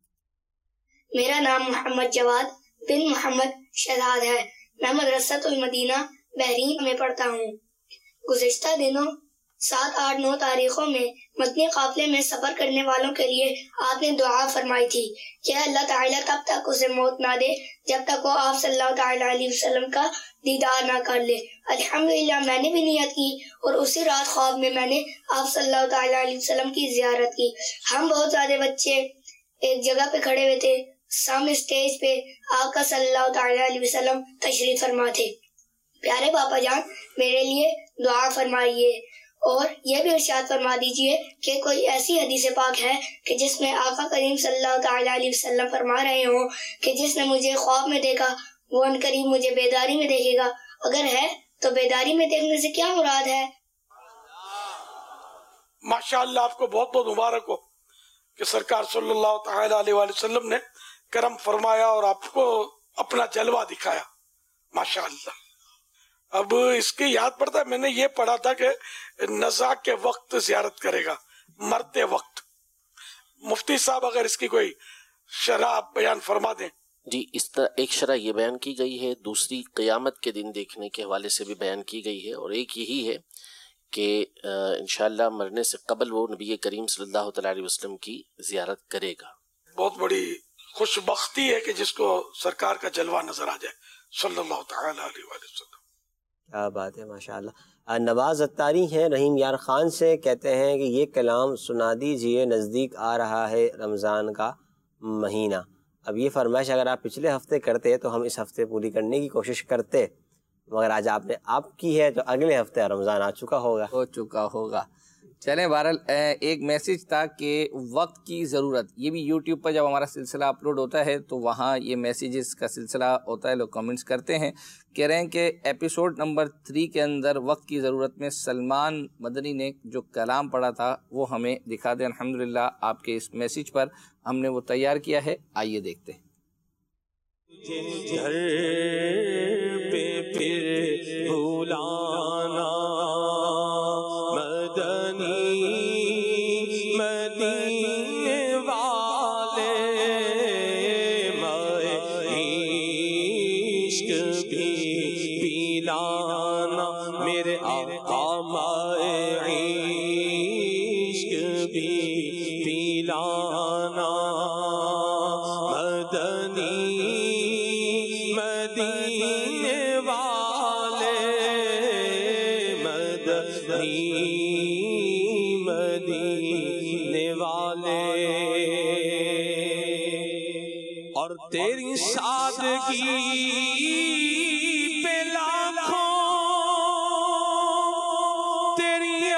میرا نام محمد جواد بن محمد شہزاد ہے، میں مدرسۃ المدینہ بحرین میں پڑھتا ہوں۔ گزشتہ دنوں سات آٹھ نو تاریخوں میں مدنی قافلے میں سفر کرنے والوں کے لیے آپ نے دعا فرمائی تھی کہ اللہ تعالیٰ تب تک اسے موت نہ دے جب تک وہ آپ صلی اللہ تعالیٰ علیہ وسلم کا دیدار نہ کر لے۔ الحمدللہ میں نے بھی نیت کی اور اسی رات خواب میں میں نے آپ صلی اللہ تعالیٰ علیہ وسلم کی زیارت کی۔ ہم بہت زیادہ بچے ایک جگہ پہ کھڑے ہوئے تھے، سامنے اسٹیج پہ آقا صلی اللہ تعالیٰ علیہ وسلم تشریف فرما تھے۔ پیارے باپا جان میرے لیے دعا فرمائیے، اور یہ بھی ارشاد فرما دیجئے کہ کوئی ایسی حدیث پاک ہے کہ جس میں آقا کریم صلی اللہ تعالیٰ علیہ وسلم فرما رہے ہوں کہ جس نے مجھے خواب میں دیکھا وہ ان قریب مجھے بیداری میں دیکھے گا، اگر ہے تو بیداری میں دیکھنے سے کیا مراد ہے؟
ماشاءاللہ آپ کو بہت بہت مبارک ہو کہ سرکار صلی اللہ تعالیٰ علیہ وآلہ وسلم نے کرم فرمایا اور آپ کو اپنا جلوہ دکھایا، ماشاءاللہ۔ اب اس کی یاد پڑتا ہے، میں نے یہ پڑھا تھا کہ نزا کے وقت زیارت کرے گا، مرتے وقت۔ مفتی صاحب اگر اس کی کوئی شرح بیان فرما دیں۔
جی، اس طرح ایک شرح یہ بیان کی گئی ہے، دوسری قیامت کے دن دیکھنے کے حوالے سے بھی بیان کی گئی ہے، اور ایک یہی ہے کہ انشاءاللہ مرنے سے قبل وہ نبی کریم صلی اللہ تعالیٰ علیہ وسلم کی زیارت کرے گا۔
بہت بڑی خوش بختی ہے کہ جس کو سرکار کا جلوہ نظر آ جائے صلی اللہ تعالیٰ علیہ وآلہ وسلم۔
کیا بات ہے، ماشاءاللہ۔ نواز اتاری ہیں رحیم یار خان سے، کہتے ہیں کہ یہ کلام سنا دیجئے، نزدیک آ رہا ہے رمضان کا مہینہ۔ اب یہ فرمائش اگر آپ پچھلے ہفتے کرتے تو ہم اس ہفتے پوری کرنے کی کوشش کرتے، مگر آج آپ نے آپ کی ہے تو اگلے ہفتے رمضان آ چکا ہوگا
ہو چکا ہوگا چلیں بہرحال ایک میسیج تھا کہ وقت کی ضرورت، یہ بھی یوٹیوب پر جب ہمارا سلسلہ اپلوڈ ہوتا ہے تو وہاں یہ میسیجز کا سلسلہ ہوتا ہے، لوگ کمنٹس کرتے ہیں، کہہ رہے ہیں کہ ایپیسوڈ نمبر تھری کے اندر وقت کی ضرورت میں سلمان مدنی نے جو کلام پڑھا تھا وہ ہمیں دکھا دیں۔ الحمدللہ آپ کے اس میسیج پر ہم نے وہ تیار کیا ہے، آئیے دیکھتے ہیں۔
گھر پہ پھر بھولانا مدنی مدینے والے مائے عشق بھی پلانا میرے آقا مائے عشق بھی پلانا مدنی مدینے والے مدنی مدینے والے اور تیری سادگی پہ لاکھوں تیری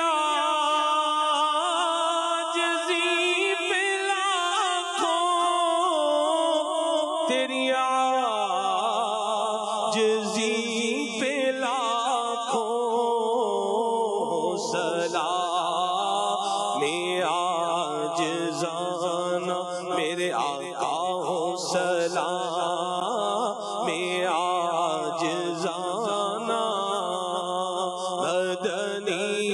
عاجزی پہ لاکھوں تیری عاجزی پہ لاکھوں سلام عاجزانہ میرے آقا ہو سلام عاجزانہ مدنی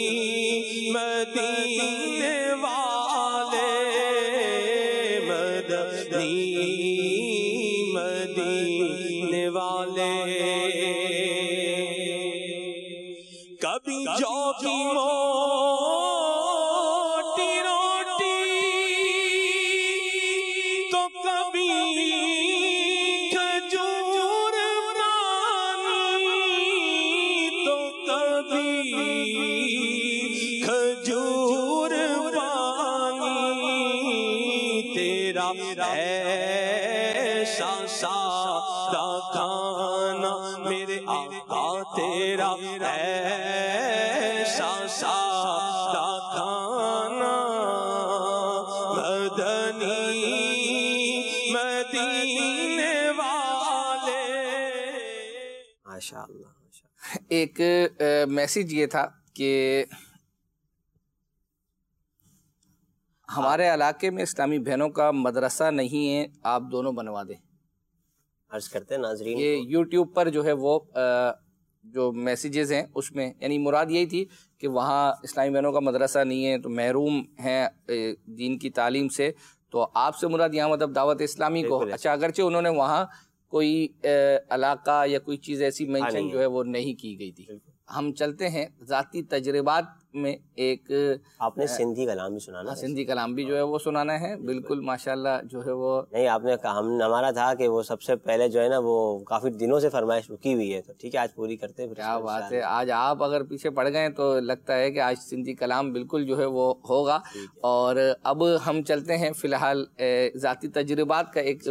مدینے والے مدنی مدینے والے موٹی روٹی تو کبھی کھجور پانی تو کبھی کھجور پانی تیرا ایسا سادہ کھانا میرے آقا تیرا ایسا سادہ کھانا مدنی مدینے والے.
ماشاء اللہ.
ایک میسیج یہ تھا کہ ہمارے علاقے میں اسلامی بہنوں کا مدرسہ نہیں ہے، آپ دونوں بنوا دیں.
عرض کرتے ہیں ناظرین
یہ یوٹیوب پر جو ہے وہ جو میسیجز ہیں اس میں یعنی مراد یہی تھی کہ وہاں اسلامی بہنوں کا مدرسہ نہیں ہے تو محروم ہیں دین کی تعلیم سے، تو آپ سے مراد یہاں مطلب دعوت اسلامی کو. اچھا اگرچہ انہوں نے وہاں کوئی علاقہ یا کوئی چیز ایسی مینشن جو ہے وہ نہیں کی گئی تھی. ہم چلتے ہیں ذاتی تجربات میں. ایک
آپ نے سندھی کلام بھی سنانا،
سندھی کلام بھی جو ہے وہ سنانا ہے. بالکل ماشاءاللہ جو ہے وہ
نہیں آپ نے کہا، ہم ہمارا تھا کہ وہ سب سے پہلے جو ہے نا وہ کافی دنوں سے فرمائش رکی ہوئی ہے، تو ٹھیک ہے آج پوری کرتے ہیں.
کیا بات ہے، آج آپ اگر پیچھے پڑ گئے تو لگتا ہے کہ آج سندھی کلام بالکل جو ہے وہ ہوگا. اور اب ہم چلتے ہیں فی الحال ذاتی تجربات کا ایک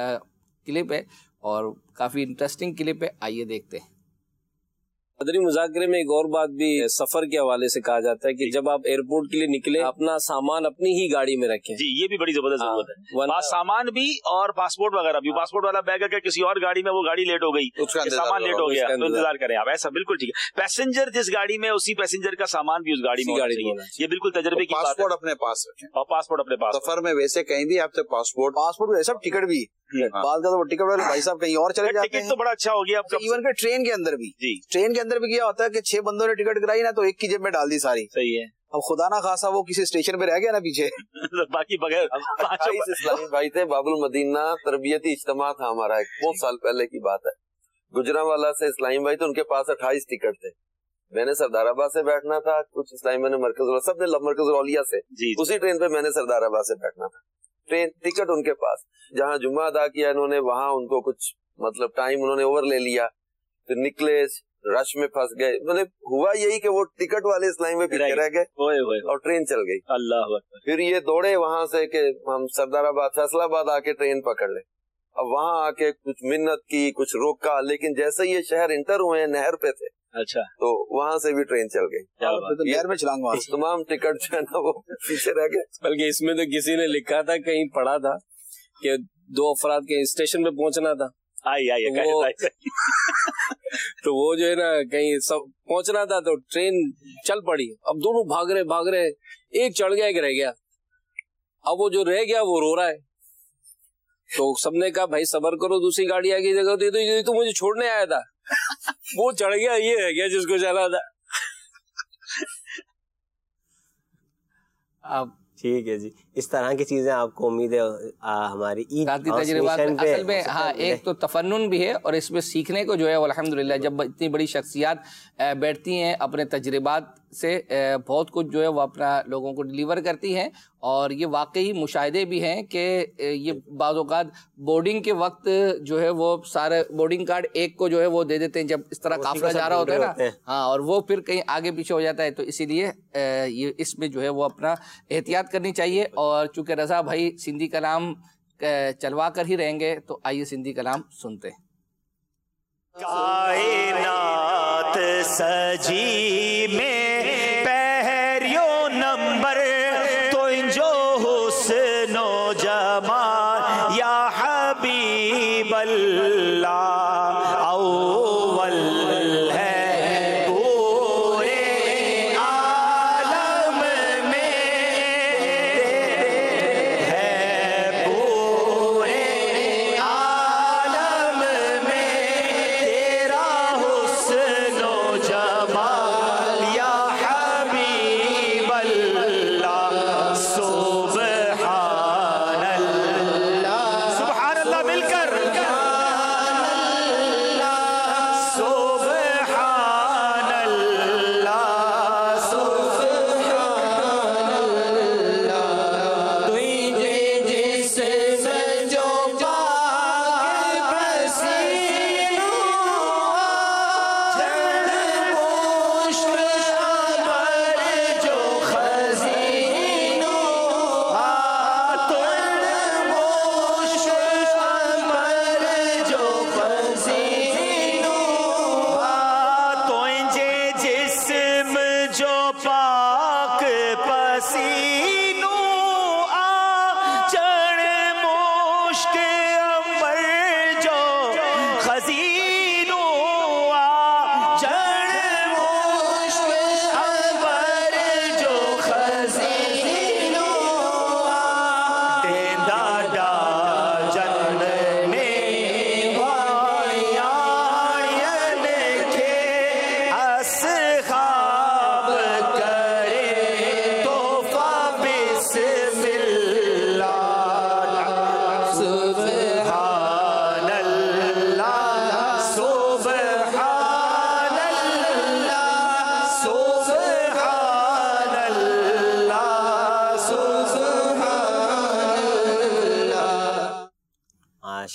کلپ ہے اور کافی انٹرسٹنگ کلپ ہے، آئیے دیکھتے ہیں.
مدنی مذاکرے میں ایک اور بات بھی سفر کے حوالے سے کہا جاتا ہے کہ جب آپ ایئرپورٹ کے لیے نکلے اپنا سامان اپنی ہی گاڑی میں رکھیں.
جی یہ بھی بڑی زبردست ضرورت ہے. سامان بھی اور پاسپورٹ وغیرہ بھی. پاسپورٹ والا بیگ اگر کسی اور گاڑی میں وہ گاڑی لیٹ ہو گئی، سامان لیٹ ہو گیا تو انتظار کریں آپ. ایسا بالکل ٹھیک ہے. پیسنجر جس گاڑی میں اسی پیسنجر کا سامان بھی اس گاڑی میں ہونا چاہیے. یہ بالکل تجربے کی بات ہے.
پاسپورٹ اپنے پاس رکھیں
اور پاسپورٹ اپنے پاس.
سفر میں ویسے کہیں بھی آپ سے پاسپورٹ پاسپورٹ ویسا ٹکٹ بھی بعض کا تو ٹکٹ والے بھائی صاحب کہیں اور چلے جاتے ہیں.
ٹکٹ تو بڑا اچھا ہو گیا.
ایون کہ ٹرین کے اندر بھی
جی
ٹرین کے اندر بھی کیا ہوتا ہے کہ چھ بندوں نے ٹکٹ کرائی نا تو ایک کی جیب میں ڈال دی ساری.
صحیح ہے.
اب خدا نہ خاصا وہ کسی اسٹیشن پہ رہ گیا نا پیچھے
باقی بغیر.
اسلامی بھائی تھے باب المدینہ تربیتی اجتماع تھا ہمارا، ایک بہت سال پہلے کی بات ہے. گجرانوالہ سے اسلامی بھائی تو ان کے پاس اٹھائیس ٹکٹ تھے. میں نے سردار آباد سے بیٹھنا تھا، کچھ اسلامی بھائی نے مرکز سب نے مرکز الاولیاء سے اسی ٹرین پہ میں نے سردار آباد سے بیٹھنا تھا. ٹرین ٹکٹ ان کے پاس، جہاں جمعہ ادا کیا انہوں نے وہاں ان کو کچھ مطلب ٹائم انہوں نے اوور لے لیا، پھر نکلے رش میں پھنس گئے. مطلب ہوا یہی کہ وہ ٹکٹ والے اسلامی میں پیچھے رہ گئے اور ٹرین چل گئی.
اللہ اکبر.
پھر یہ دوڑے وہاں سے کہ ہم سردار آباد فیصلہ آباد آ کے ٹرین پکڑ لیں. اب وہاں آ کے کچھ منت کی، کچھ روکا، لیکن جیسے یہ شہر انٹر ہوئے ہیں نہر پہ تھے
اچھا تو
وہاں سے بھی ٹرین چل گئی.
نہر میں چھلانگ مار
تمام ٹکٹ جو ہے نا وہ پیچھے رہ گئے.
بلکہ اس میں تو کسی نے لکھا تھا، کہیں پڑھا تھا کہ دو افراد کے اسٹیشن پہ پہنچنا تھا،
آئی آئی
تو وہ جو ہے نا کہیں سب پہنچنا تھا تو ٹرین چل پڑی. اب دونوں بھاگ رہے بھاگ رہے ایک چڑھ گیا ایک رہ گیا. اب وہ جو رہ گیا وہ رو رہا ہے. تو سب نے کہا بھائی صبر کرو، دوسری گاڑی آگے جگہ تو یہ تو مجھے چھوڑنے آیا تھا. وہ چڑھ گیا یہ رہ گیا جس کو چلا تھا.
اب ٹھیک ہے جی، اس طرح کی چیزیں آپ کو امید ہے ہماری
ذاتی تجربات اصل میں ہاں ایک تو تفنن بھی ہے اور اس میں سیکھنے کو جو ہے الحمدللہ جب اتنی بڑی شخصیات بیٹھتی ہیں اپنے تجربات سے بہت کچھ جو ہے وہ اپنا لوگوں کو ڈلیور کرتی ہیں. اور یہ واقعی مشاہدے بھی ہیں کہ یہ بعض اوقات بورڈنگ کے وقت جو ہے وہ سارے بورڈنگ کارڈ ایک کو جو ہے وہ دے دیتے ہیں جب اس طرح قافلہ جا رہا ہوتا ہے نا، ہاں اور وہ پھر کہیں آگے پیچھے ہو جاتا ہے. تو اسی لیے یہ اس میں جو ہے وہ اپنا احتیاط کرنی چاہیے. اور چونکہ رضا بھائی سندھی کلام چلوا کر ہی رہیں گے تو آئیے سندھی کلام سنتے ہیں.
کائنات سجی میں پہریو نمبر تو جو حسن و جمال یا حبیب اللہ اول ہے پورے عالم میں ہے پورے عالم میں تیرا حسن و جمال یا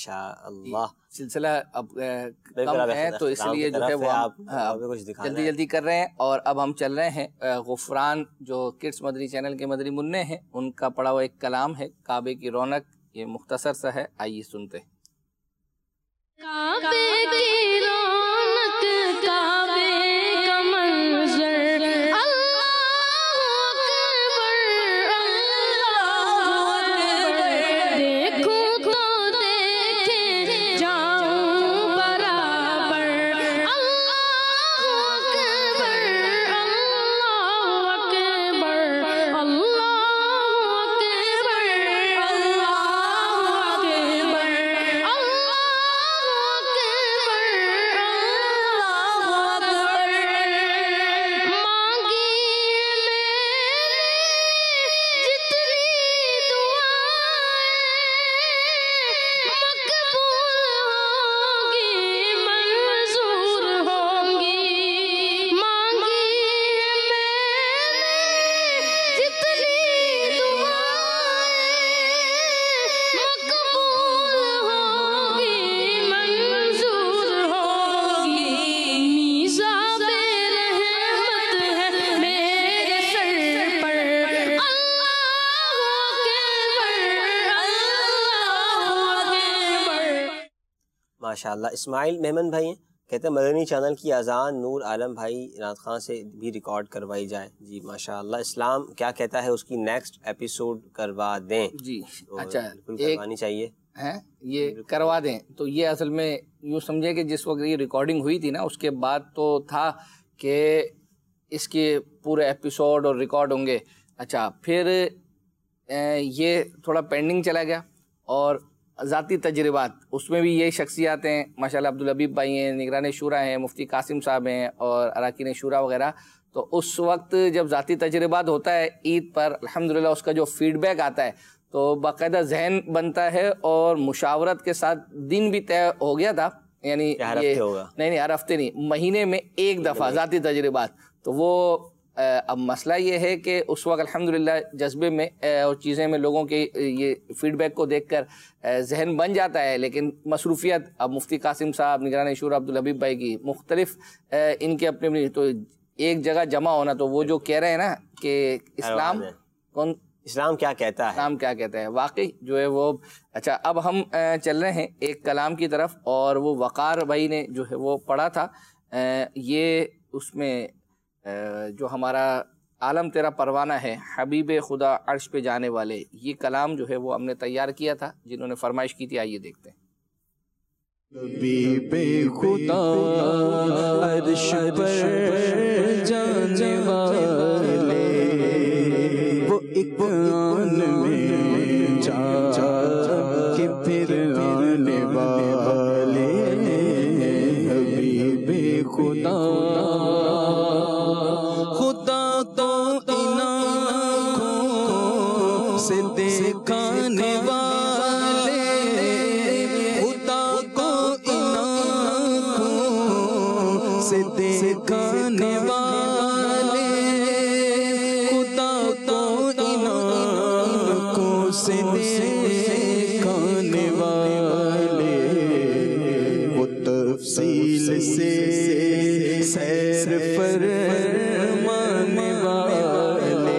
ماشاء اللہ.
سلسلہ اب کم ہے تو اس لیے جو ہے وہ جلدی جلدی کر رہے ہیں. اور اب ہم چل رہے ہیں غفران جو کڈس مدنی چینل کے مدنی منع ہیں ان کا پڑھا ہوا ایک کلام ہے کعبے کی رونق. یہ مختصر سا ہے, آئیے سنتے ہیں.
کعبے کی رونق کعبے کا منظر اللہ اکبر اللہ اکبر دیکھوں تو دیکھے جاؤں برابر اللہ اکبر اللہ اکبر اللہ اکبر اللہ
ماشاء اللہ. اسماعیل مہمن بھائی ہیں, کہتے ہیں مدنی چینل کی اذان نور عالم بھائی عناد خان سے بھی ریکارڈ کروائی جائے. جی ماشاء اللہ. اسلام کیا کہتا ہے اس کی نیکسٹ ایپیسوڈ کروا دیں.
جی اچھا
کروانی چاہیے
ہیں, یہ کروا دیں. تو یہ اصل میں یوں سمجھے کہ جس وقت یہ ریکارڈنگ ہوئی تھی نا اس کے بعد تو تھا کہ اس کے پورے ایپیسوڈ اور ریکارڈ ہوں گے. اچھا پھر یہ تھوڑا پینڈنگ چلا گیا. اور ذاتی تجربات اس میں بھی یہ شخصیات ہیں ماشاءاللہ. عبدالحبیب بھائی ہیں, نگران شورا ہیں, مفتی قاسم صاحب ہیں اور اراکین شورا وغیرہ. تو اس وقت جب ذاتی تجربات ہوتا ہے عید پر الحمدللہ اس کا جو فیڈ بیک آتا ہے تو باقاعدہ ذہن بنتا ہے. اور مشاورت کے ساتھ دن بھی طے ہو گیا تھا, یعنی یہ نہیں نہیں ہر ہفتے نہیں, مہینے میں ایک دفعہ ذاتی تجربات. تو وہ اب مسئلہ یہ ہے کہ اس وقت الحمدللہ جذبے میں اور چیزیں میں لوگوں کے یہ فیڈ بیک کو دیکھ کر ذہن بن جاتا ہے. لیکن مصروفیت اب مفتی قاسم صاحب, نگران شورا عبدالحبیب بھائی کی مختلف ان کے اپنے اپنی, تو ایک جگہ جمع ہونا. تو وہ جو کہہ رہے ہیں نا کہ اسلام کون
اسلام کیا کہتا ہے,
اسلام کیا کہتا ہے, واقعی جو ہے وہ. اچھا اب ہم چل رہے ہیں ایک کلام کی طرف, اور وہ وقار بھائی نے جو ہے وہ پڑھا تھا. یہ اس میں جو ہمارا عالم تیرا پروانہ ہے, حبیب خدا عرش پہ جانے والے, یہ کلام جو ہے وہ ہم نے تیار کیا تھا جنہوں نے فرمائش کی تھی. آئیے دیکھتے ہیں.
حبیب خدا عرش پر جانے والے وہ ایک آن میں جا کے پھر آنے والے. حبیب خدا سے دیکھانے والے, خدا کو ان آنکھوں سے دیکھانے والے, خدا کو ان آنکھوں سے دیکھانے والے. وہ تفصیل سے سیر فرمانے والے,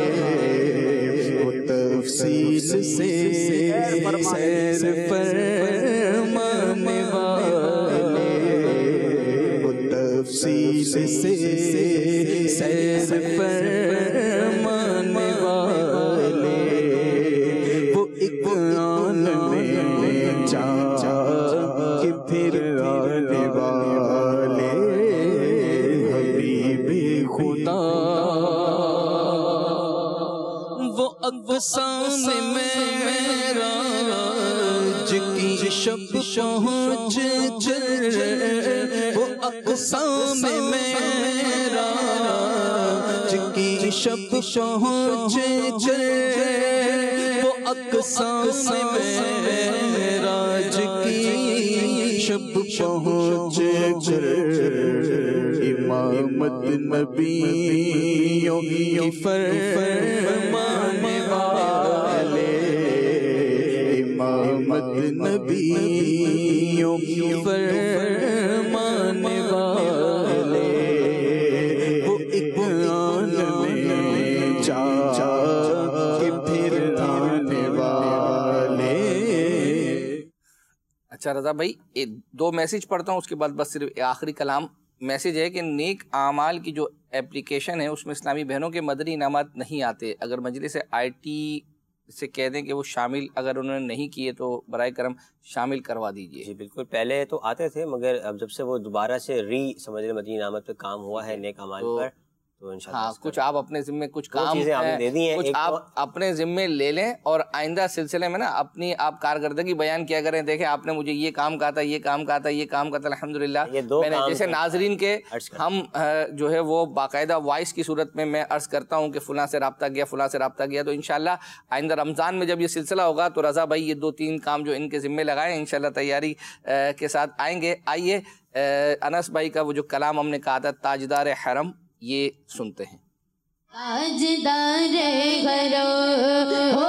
تفصیل سے سیر فرمانے والے, وہ تفصیل سے سیر فرمانے والے. وہ ایک آن میں جا کے پھر آنے والے. حبیب خدا وہ اقسام میرا کی شب پہنچ کر, وہ اقسام میرا کی شب پہنچ کر, وہ اقسام میرا کی شب پہنچ کر. امامت نبیوں کی فرمانے والے, امامت نبیوں کی فرمانے والے وہ ایک آن میں جا کے پھر آنے والے.
اچھا رضا بھائی دو میسیج پڑھتا ہوں اس کے بعد بس صرف آخری کلام. میسیج ہے کہ نیک اعمال کی جو اپلیکیشن ہے اس میں اسلامی بہنوں کے مدنی انعامات نہیں آتے. اگر مجلس آئی ٹی سے کہہ دیں کہ وہ شامل اگر انہوں نے نہیں کیے تو برائے کرم شامل کروا دیجئے.
جی بالکل، پہلے تو آتے تھے مگر اب جب سے وہ دوبارہ سے ری سمجھ مدنی انعامات پہ کام ہوا ہے نیک اعمال پر تو انشاءاللہ
ہاں کچھ آپ اپنے ذمے کچھ کام
چیزیں آپ نے دے دی ہیں،
کچھ آپ اپنے ذمے لے لیں اور آئندہ سلسلے میں نا اپنی آپ کارکردگی بیان کیا کریں. دیکھیں آپ نے مجھے یہ کام کہا تھا یہ کام کہا تھا یہ کام کہا تھا الحمدللہ میں نے جیسے ناظرین کے ہم جو ہے وہ باقاعدہ وائس کی صورت میں میں عرض کرتا ہوں کہ فلاں سے رابطہ گیا فلاں سے رابطہ گیا. تو انشاءاللہ آئندہ رمضان میں جب یہ سلسلہ ہوگا تو رضا بھائی یہ دو تین کام جو ان کے ذمے لگائیں انشاءاللہ تیاری کے ساتھ آئیں گے. آئیے انس بھائی کا وہ جو کلام ہم نے کہا تھا تاجدار حرم یہ سنتے ہیں.
تاجدار گھرو ہو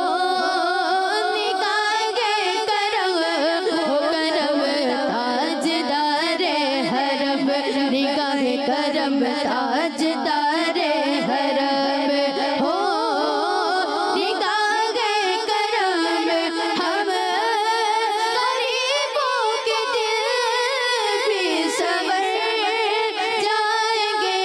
نکال گے کرم ہو کرم تاجدار حرم نگاہ کرم تاجدار حرم ہو نکال گے کرم ہم غریبوں کے دل بھی سنور جائیں گے.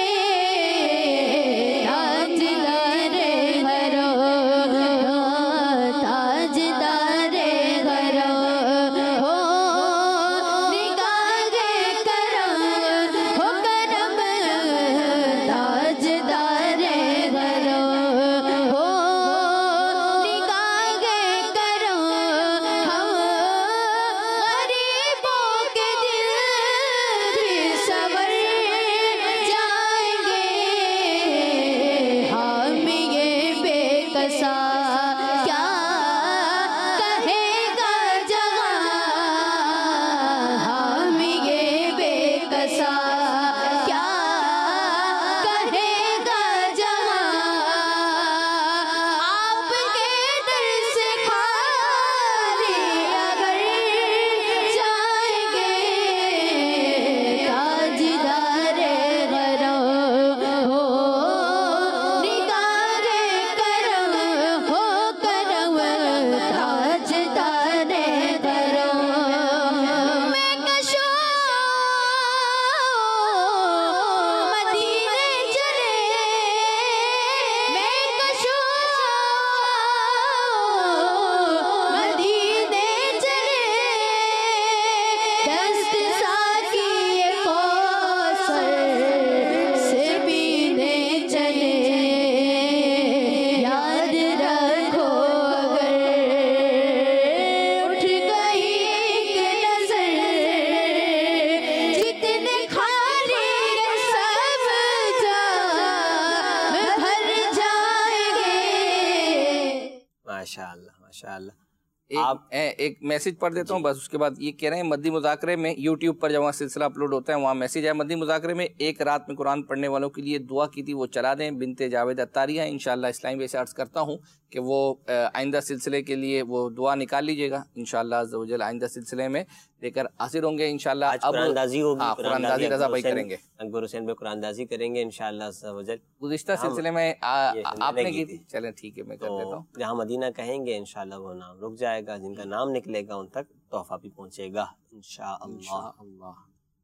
آپ ایک میسیج پڑھ دیتا ہوں بس اس کے بعد یہ کہہ رہے ہیں مدنی مذاکرے میں یوٹیوب پر جب وہاں سلسلہ اپلوڈ ہوتا ہے وہاں میسیج ہے مدنی مذاکرے میں ایک رات میں قرآن پڑھنے والوں کے لیے دعا کی تھی وہ چلا دیں. بنت جاوید اتاریہ انشاءاللہ اسلامی ویسے عرض کرتا ہوں کہ وہ آئندہ سلسلے کے لیے وہ دعا نکال لیجیے گا انشاءاللہ عز و جل آئندہ سلسلے میں لے کر حاضر ہوں گے انشاءاللہ. اب
قرآن دازی ہوگی،
ہاں قرآن دازی رضا بھائی کریں گے،
اکبر حسین پہ قرآن دازی کریں گے انشاءاللہ عز و جل.
گزشتہ سلسلے میں آپ نے کی تھی، چلیں ٹھیک ہے میں کر دیتا ہوں.
جہاں مدینہ کہیں گے انشاءاللہ وہ نام رک جائے گا، جن کا نام نکلے گا ان تک تحفہ بھی پہنچے گا انشاءاللہ.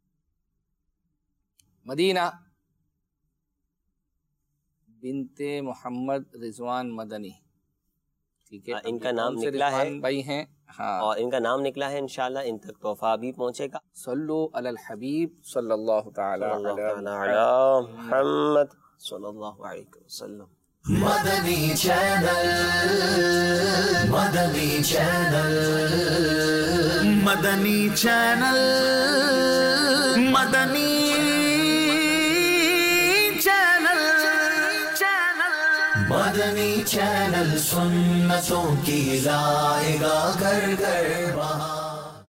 مدینہ بنت محمد رضوان مدنی، ٹھیک ہے
ان کا نام نکلا ہے
بھائی ہیں ہاں
اور ان کا نام نکلا ہے انشاءاللہ ان تک تحفہ بھی پہنچے گا.
صلو علی الحبیب صلی اللہ تعالی
علی محمد صلی اللہ علیہ وسلم.
مدنی چینل مدنی چینل مدنی چینل مدنی چینل مدنی چینل سنتوں کی لائے گا گھر گھر وہاں.